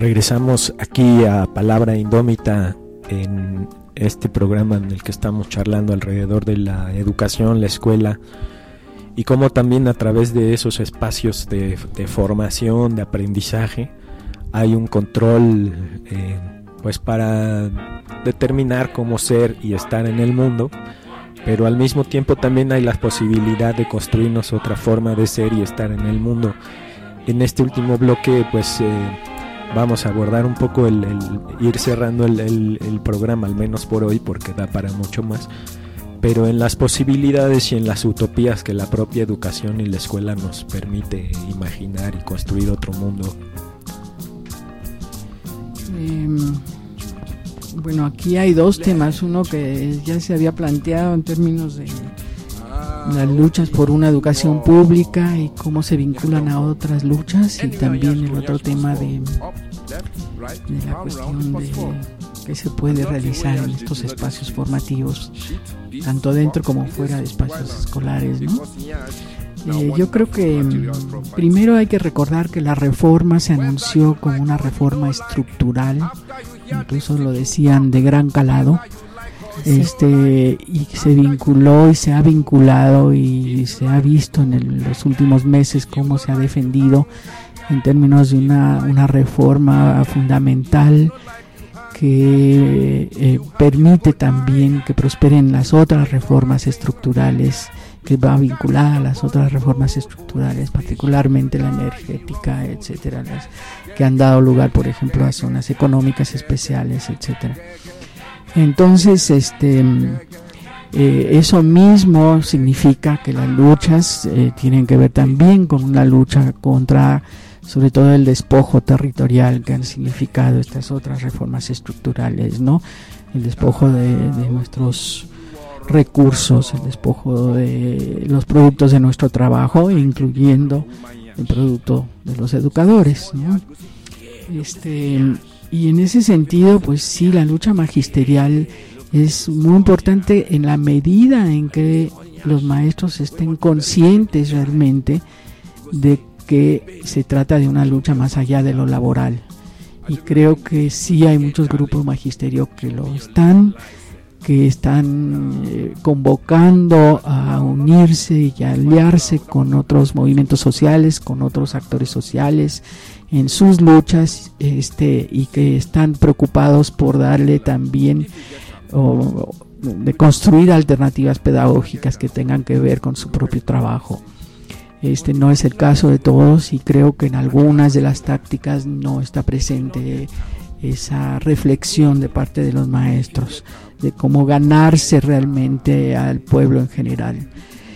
Regresamos aquí a Palabra Indómita en este programa en el que estamos charlando alrededor de la educación, la escuela, y cómo también a través de esos espacios de formación, de aprendizaje, hay un control pues para determinar cómo ser y estar en el mundo, pero al mismo tiempo también hay la posibilidad de construirnos otra forma de ser y estar en el mundo. En este último bloque pues vamos a abordar un poco el ir cerrando el programa, al menos por hoy, porque da para mucho más, pero en las posibilidades y en las utopías que la propia educación y la escuela nos permite imaginar y construir otro mundo. Bueno, aquí hay dos temas, uno que ya se había planteado en términos de las luchas por una educación pública y cómo se vinculan a otras luchas, y también el otro tema de la cuestión de qué se puede realizar en estos espacios formativos, tanto dentro como fuera de espacios escolares, ¿no? Yo creo que primero hay que recordar que la reforma se anunció como una reforma estructural, incluso lo decían de gran calado, y se vinculó y se ha vinculado y se ha visto en los últimos meses cómo se ha defendido en términos de una reforma fundamental que permite también que prosperen las otras reformas estructurales, que va vinculada a las otras reformas estructurales, particularmente la energética, etcétera, las que han dado lugar, por ejemplo, a zonas económicas especiales, etcétera. Entonces, eso mismo significa que las luchas tienen que ver también con una lucha contra, sobre todo, el despojo territorial que han significado estas otras reformas estructurales, ¿no? El despojo de nuestros recursos, el despojo de los productos de nuestro trabajo, incluyendo el producto de los educadores, ¿no? Y en ese sentido, pues sí, la lucha magisterial es muy importante en la medida en que los maestros estén conscientes realmente de que se trata de una lucha más allá de lo laboral. Y creo que sí hay muchos grupos magisterios que están convocando a unirse y a aliarse con otros movimientos sociales, con otros actores sociales en sus luchas, y que están preocupados por darle también de construir alternativas pedagógicas que tengan que ver con su propio trabajo. No es el caso de todos, y creo que en algunas de las tácticas no está presente esa reflexión de parte de los maestros de cómo ganarse realmente al pueblo en general.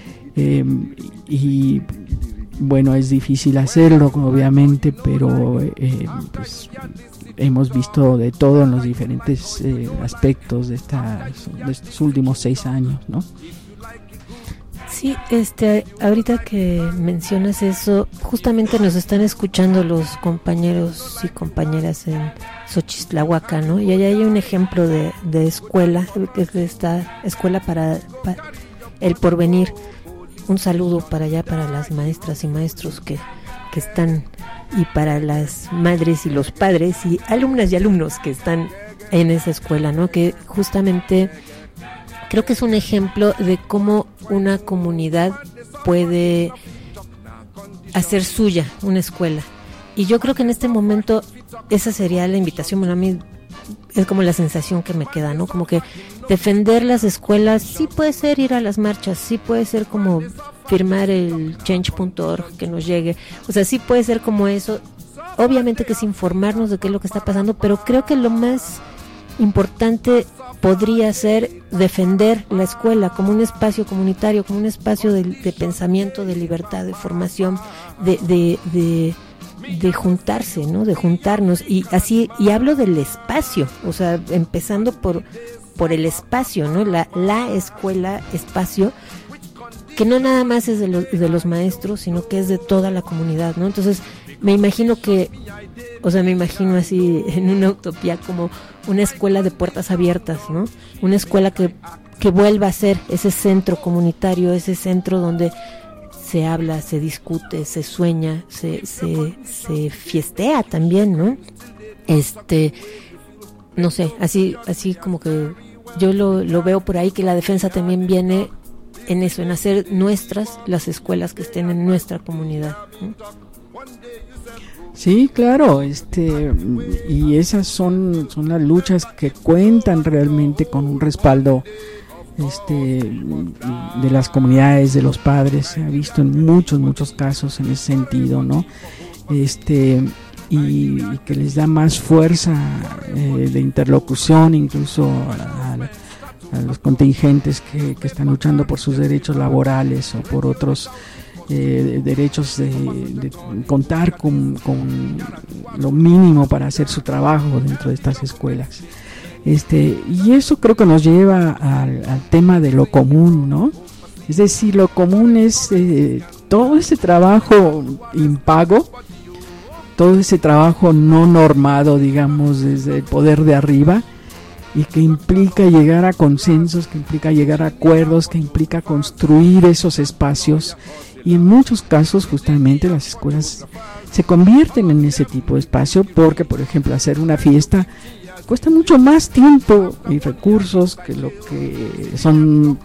Y bueno, es difícil hacerlo, obviamente, pero pues hemos visto de todo en los diferentes aspectos de estos últimos 6 años, ¿no? Sí, ahorita que mencionas eso, justamente nos están escuchando los compañeros y compañeras en Xochitlahuaca, ¿no? Y allá hay un ejemplo de escuela, que es esta escuela para el porvenir. Un saludo para allá, para las maestras y maestros que están, y para las madres y los padres y alumnas y alumnos que están en esa escuela, ¿no? Que justamente creo que es un ejemplo de cómo una comunidad puede hacer suya una escuela. Y yo creo que en este momento esa sería la invitación. Bueno, a mí es como la sensación que me queda, ¿no? Como que defender las escuelas sí puede ser ir a las marchas, sí puede ser como firmar el change.org que nos llegue, o sea, sí puede ser como eso. Obviamente que es informarnos de qué es lo que está pasando, pero creo que lo más importante podría ser defender la escuela como un espacio comunitario, como un espacio de pensamiento, de libertad, de formación, de juntarse, ¿no? De juntarnos, y así, y hablo del espacio, o sea, empezando por el espacio, ¿no? La escuela, espacio, que no nada más es de los maestros, sino que es de toda la comunidad, ¿no? Entonces, me imagino así en una utopía como una escuela de puertas abiertas, ¿no? Una escuela que vuelva a ser ese centro comunitario, ese centro donde se habla, se discute, se sueña, se fiestea también, ¿no? No sé, así como que yo lo veo por ahí, que la defensa también viene en eso, en hacer nuestras las escuelas que estén en nuestra comunidad, ¿no? Sí, claro, y esas son las luchas que cuentan realmente con un respaldo de las comunidades, de los padres. Se ha visto en muchos casos en ese sentido, ¿no? Y que les da más fuerza de interlocución incluso a los contingentes que están luchando por sus derechos laborales o por otros derechos de contar con lo mínimo para hacer su trabajo dentro de estas escuelas. Y eso creo que nos lleva al tema de lo común, ¿no? Es decir, lo común es todo ese trabajo impago, todo ese trabajo no normado, digamos, desde el poder de arriba, y que implica llegar a consensos, que implica llegar a acuerdos, que implica construir esos espacios. Y en muchos casos justamente las escuelas se convierten en ese tipo de espacio porque, por ejemplo, hacer una fiesta cuesta mucho más tiempo y recursos que lo que son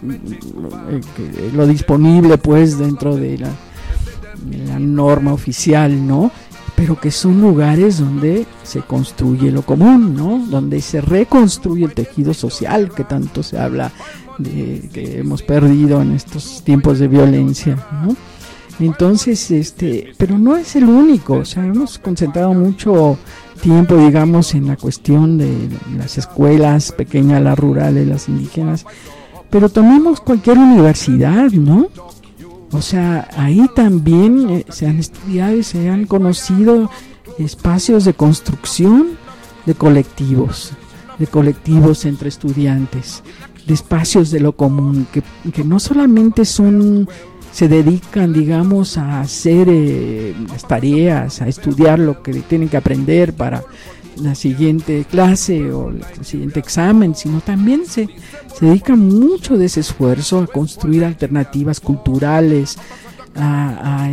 lo disponible pues dentro de la norma oficial, ¿no? Pero que son lugares donde se construye lo común, ¿no? Donde se reconstruye el tejido social que tanto se habla de que hemos perdido en estos tiempos de violencia, ¿no? Entonces, pero no es el único, o sea, hemos concentrado mucho tiempo, digamos, en la cuestión de las escuelas pequeñas, las rurales, las indígenas, pero tomemos cualquier universidad, ¿no? O sea, ahí también se han estudiado y se han conocido espacios de construcción de colectivos entre estudiantes, de espacios de lo común, que no solamente se dedican, digamos, a hacer las tareas, a estudiar lo que tienen que aprender para la siguiente clase o el siguiente examen, sino también se dedica mucho de ese esfuerzo a construir alternativas culturales, a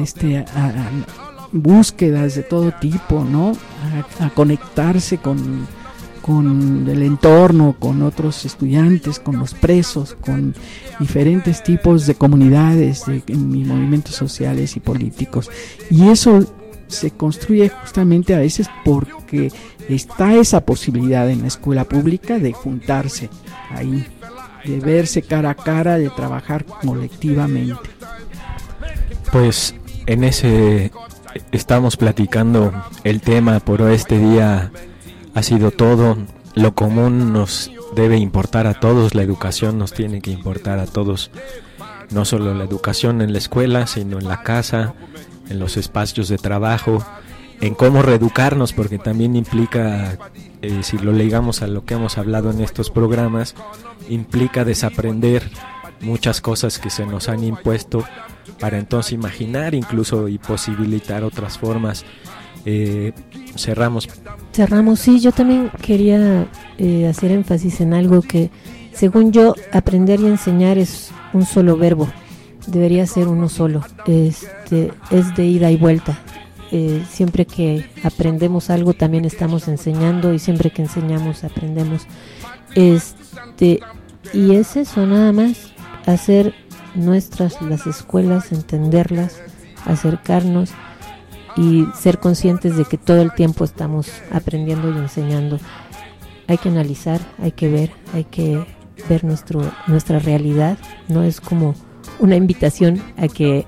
búsquedas de todo tipo, ¿no? A conectarse con el entorno, con otros estudiantes, con los presos, con diferentes tipos de comunidades y movimientos sociales y políticos. Y eso se construye justamente a veces porque está esa posibilidad en la escuela pública de juntarse ahí, de verse cara a cara, de trabajar colectivamente. Pues en ese estamos platicando el tema por este día. Ha sido todo. Lo común nos debe importar a todos, la educación nos tiene que importar a todos, no solo la educación en la escuela, sino en la casa, en los espacios de trabajo, en cómo reeducarnos, porque también implica, si lo ligamos a lo que hemos hablado en estos programas, implica desaprender muchas cosas que se nos han impuesto para entonces imaginar incluso y posibilitar otras formas. Cerramos, sí, yo también quería hacer énfasis en algo que, según yo, aprender y enseñar es un solo verbo, debería ser uno solo, es de ida y vuelta. Siempre que aprendemos algo también estamos enseñando, y siempre que enseñamos aprendemos, y es eso nada más, hacer nuestras las escuelas, entenderlas, acercarnos y ser conscientes de que todo el tiempo estamos aprendiendo y enseñando. Hay que analizar, hay que ver nuestra realidad. No es como una invitación a que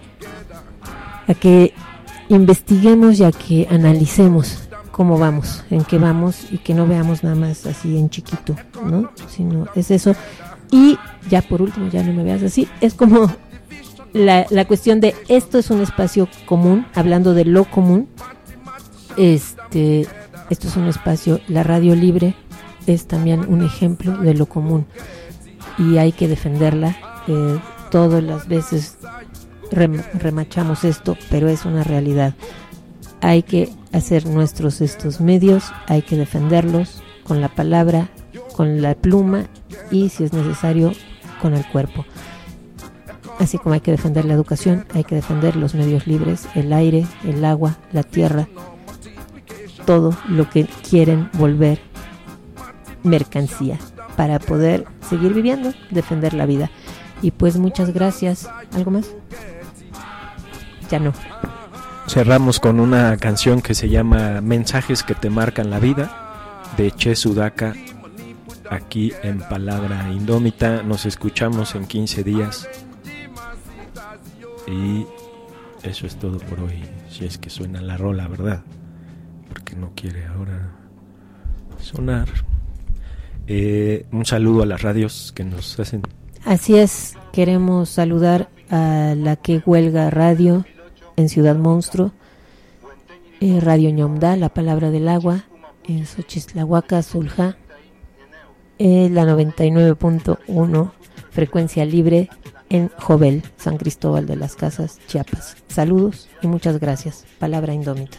investiguemos y a que analicemos cómo vamos, en qué vamos, y que no veamos nada más así en chiquito, ¿no? Sino es eso. Y ya por último, ya no me veas así, es como la cuestión de esto es un espacio común, hablando de lo común. Esto es un espacio, la radio libre es también un ejemplo de lo común y hay que defenderla. Todas las veces remachamos esto, pero es una realidad. Hay que hacer nuestros estos medios, hay que defenderlos con la palabra, con la pluma y, si es necesario, con el cuerpo. Así como hay que defender la educación, hay que defender los medios libres, el aire, el agua, la tierra, todo lo que quieren volver mercancía para poder seguir viviendo, defender la vida. Y pues muchas gracias. ¿Algo más? Ya no. Cerramos con una canción que se llama Mensajes que te marcan la vida, de Che Sudaka, aquí en Palabra Indómita. Nos escuchamos en 15 días. Y eso es todo por hoy, si es que suena la rola, ¿verdad? Porque no quiere ahora sonar. Un saludo a las radios que nos hacen. Así es, queremos saludar a la que huelga radio en Ciudad Monstruo, Radio Ñomda, La Palabra del Agua, en Xochitlahuaca, Zulja, la 99.1 frecuencia libre en Jovel, San Cristóbal de las Casas, Chiapas. Saludos y muchas gracias. Palabra Indómita.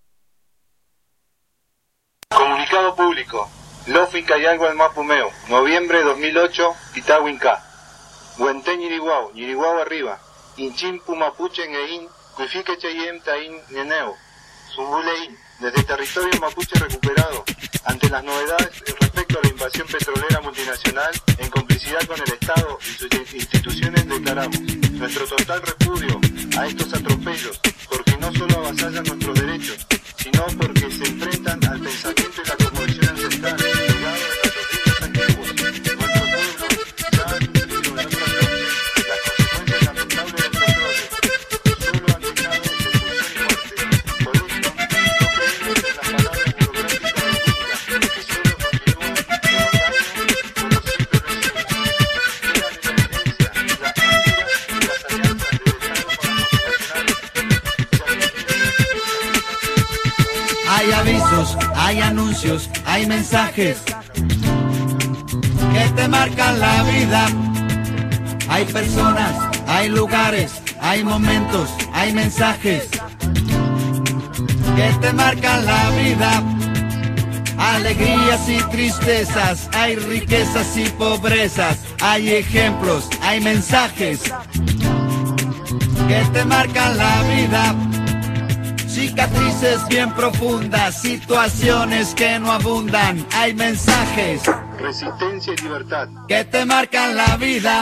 Comunicado público. Lofi Cayango al Mapumeo, noviembre 2008, Pitawinca. Huentén Ñiriguao, Ñiriguao arriba. Inchim Pumapuche Ngein, Cuifique Cheyem Taín Neneo. Zumbuleín, desde territorio mapuche recuperado, ante las novedades respecto a la invasión petrolera multinacional, en complicidad con el Estado y sus instituciones declaramos nuestro total repudio a estos atropellos, porque no solo avasallan nuestros derechos, sino porque se enfrentan al pensamiento y la cosmovisión ancestral, legado de nuestros libros antiguos. Nuestro pueblo ya ha sufrido en otras ocasiones las consecuencias lamentables del petróleo, solo han dejado destrucción y muerte. Por esto, no creemos en las palabras burocráticas de Inca, que solo continúan demandando por los simples residuos. Queda de la evidencia, las mentiras y las alianzas del Estado con las multinacionales. Hay avisos, hay anuncios, hay mensajes que te marcan la vida. Hay personas, hay lugares, hay momentos, hay mensajes que te marcan la vida. Alegrías y tristezas, hay riquezas y pobrezas, hay ejemplos, hay mensajes que te marcan la vida. Cicatrices bien profundas, situaciones que no abundan, hay mensajes, resistencia y libertad, que te marcan la vida.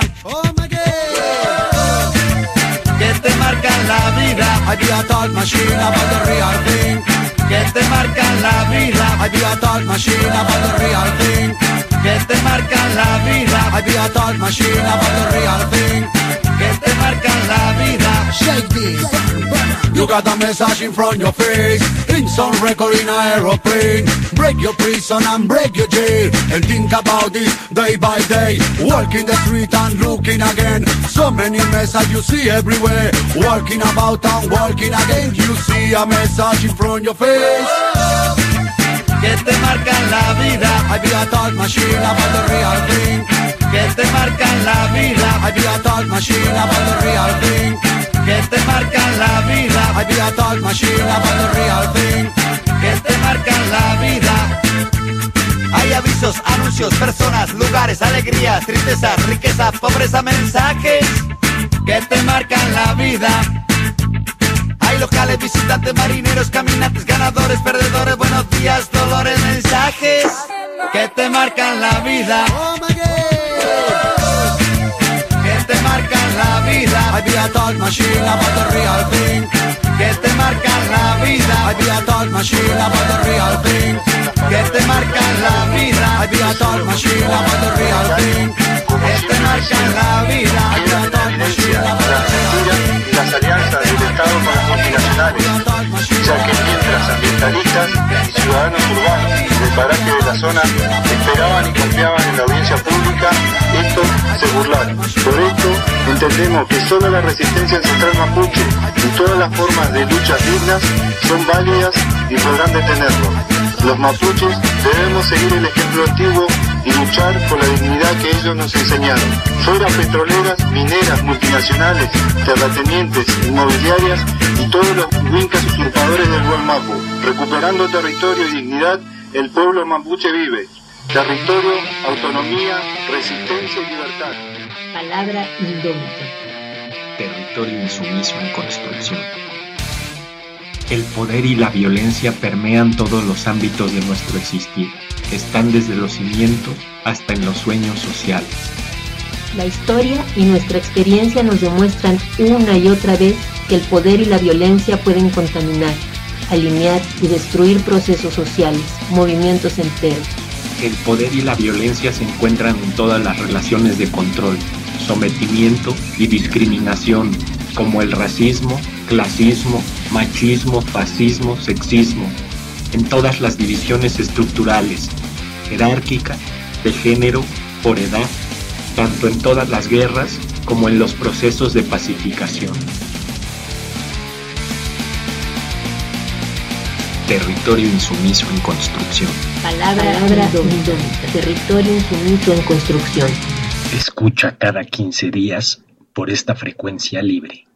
Que te marcan la vida. I be a thought machine about the real thing. Que te marcan la vida. I be a thought machine about the real thing. Que te marcan la vida. I be a thought machine about the real thing. Que te marcan la vida. Shake this. You got a message in front of your face. In some record in an aeroplane. Break your prison and break your jail. And think about it day by day. Walking the street and looking again. So many messages you see everywhere. Walking about and walking again. You see a message in front of your face. Que te marcan la vida. I be a thought machine about the real thing. Que te marcan la vida. I be a thought machine about the real thing. Que te marcan la vida. I be a thought machine about the real thing. Que te marcan la vida. Hay avisos, anuncios, personas, lugares, alegrías, tristezas, riqueza, pobreza, mensajes que te marcan la vida. Hay locales, visitantes, marineros, caminantes, ganadores, perdedores, buenos días, dolores, mensajes que te marcan la vida. Que te marcan la vida. I be a thought machine about the real thing. Que te marcan la vida. I be a thought machine about the real thing. Que te marcan la vida. I be a thought machine about the real thing. Que te marcan la vida. I be a thought machine about the real thing. Y las alianzas del Estado con las multinacionales, ya que mientras ambientalistas y ciudadanos urbanos del paraje de la zona esperaban y confiaban en la audiencia pública, estos se burlaron. Por esto entendemos que solo la resistencia ancestral mapuche y todas las formas de luchas dignas son válidas y podrán detenerlo. Los mapuches debemos seguir el ejemplo antiguo y luchar por la dignidad que ellos nos enseñaron. Fuera petroleras, mineras, multinacionales, terratenientes, inmobiliarias y todos los huincas usurpadores del Gualmapu. Recuperando territorio y dignidad, el pueblo mapuche vive. Territorio, autonomía, resistencia y libertad. Palabra indómita. Territorio insumiso en construcción. El poder y la violencia permean todos los ámbitos de nuestro existir. Están desde los cimientos hasta en los sueños sociales. La historia y nuestra experiencia nos demuestran una y otra vez que el poder y la violencia pueden contaminar, alinear y destruir procesos sociales, movimientos enteros. El poder y la violencia se encuentran en todas las relaciones de control, sometimiento y discriminación, como el racismo, clasismo, machismo, fascismo, sexismo, en todas las divisiones estructurales, jerárquicas, de género, por edad, tanto en todas las guerras como en los procesos de pacificación. Territorio insumiso en construcción. Palabra indómita. Territorio insumiso en construcción. Escucha cada 15 días por esta frecuencia libre.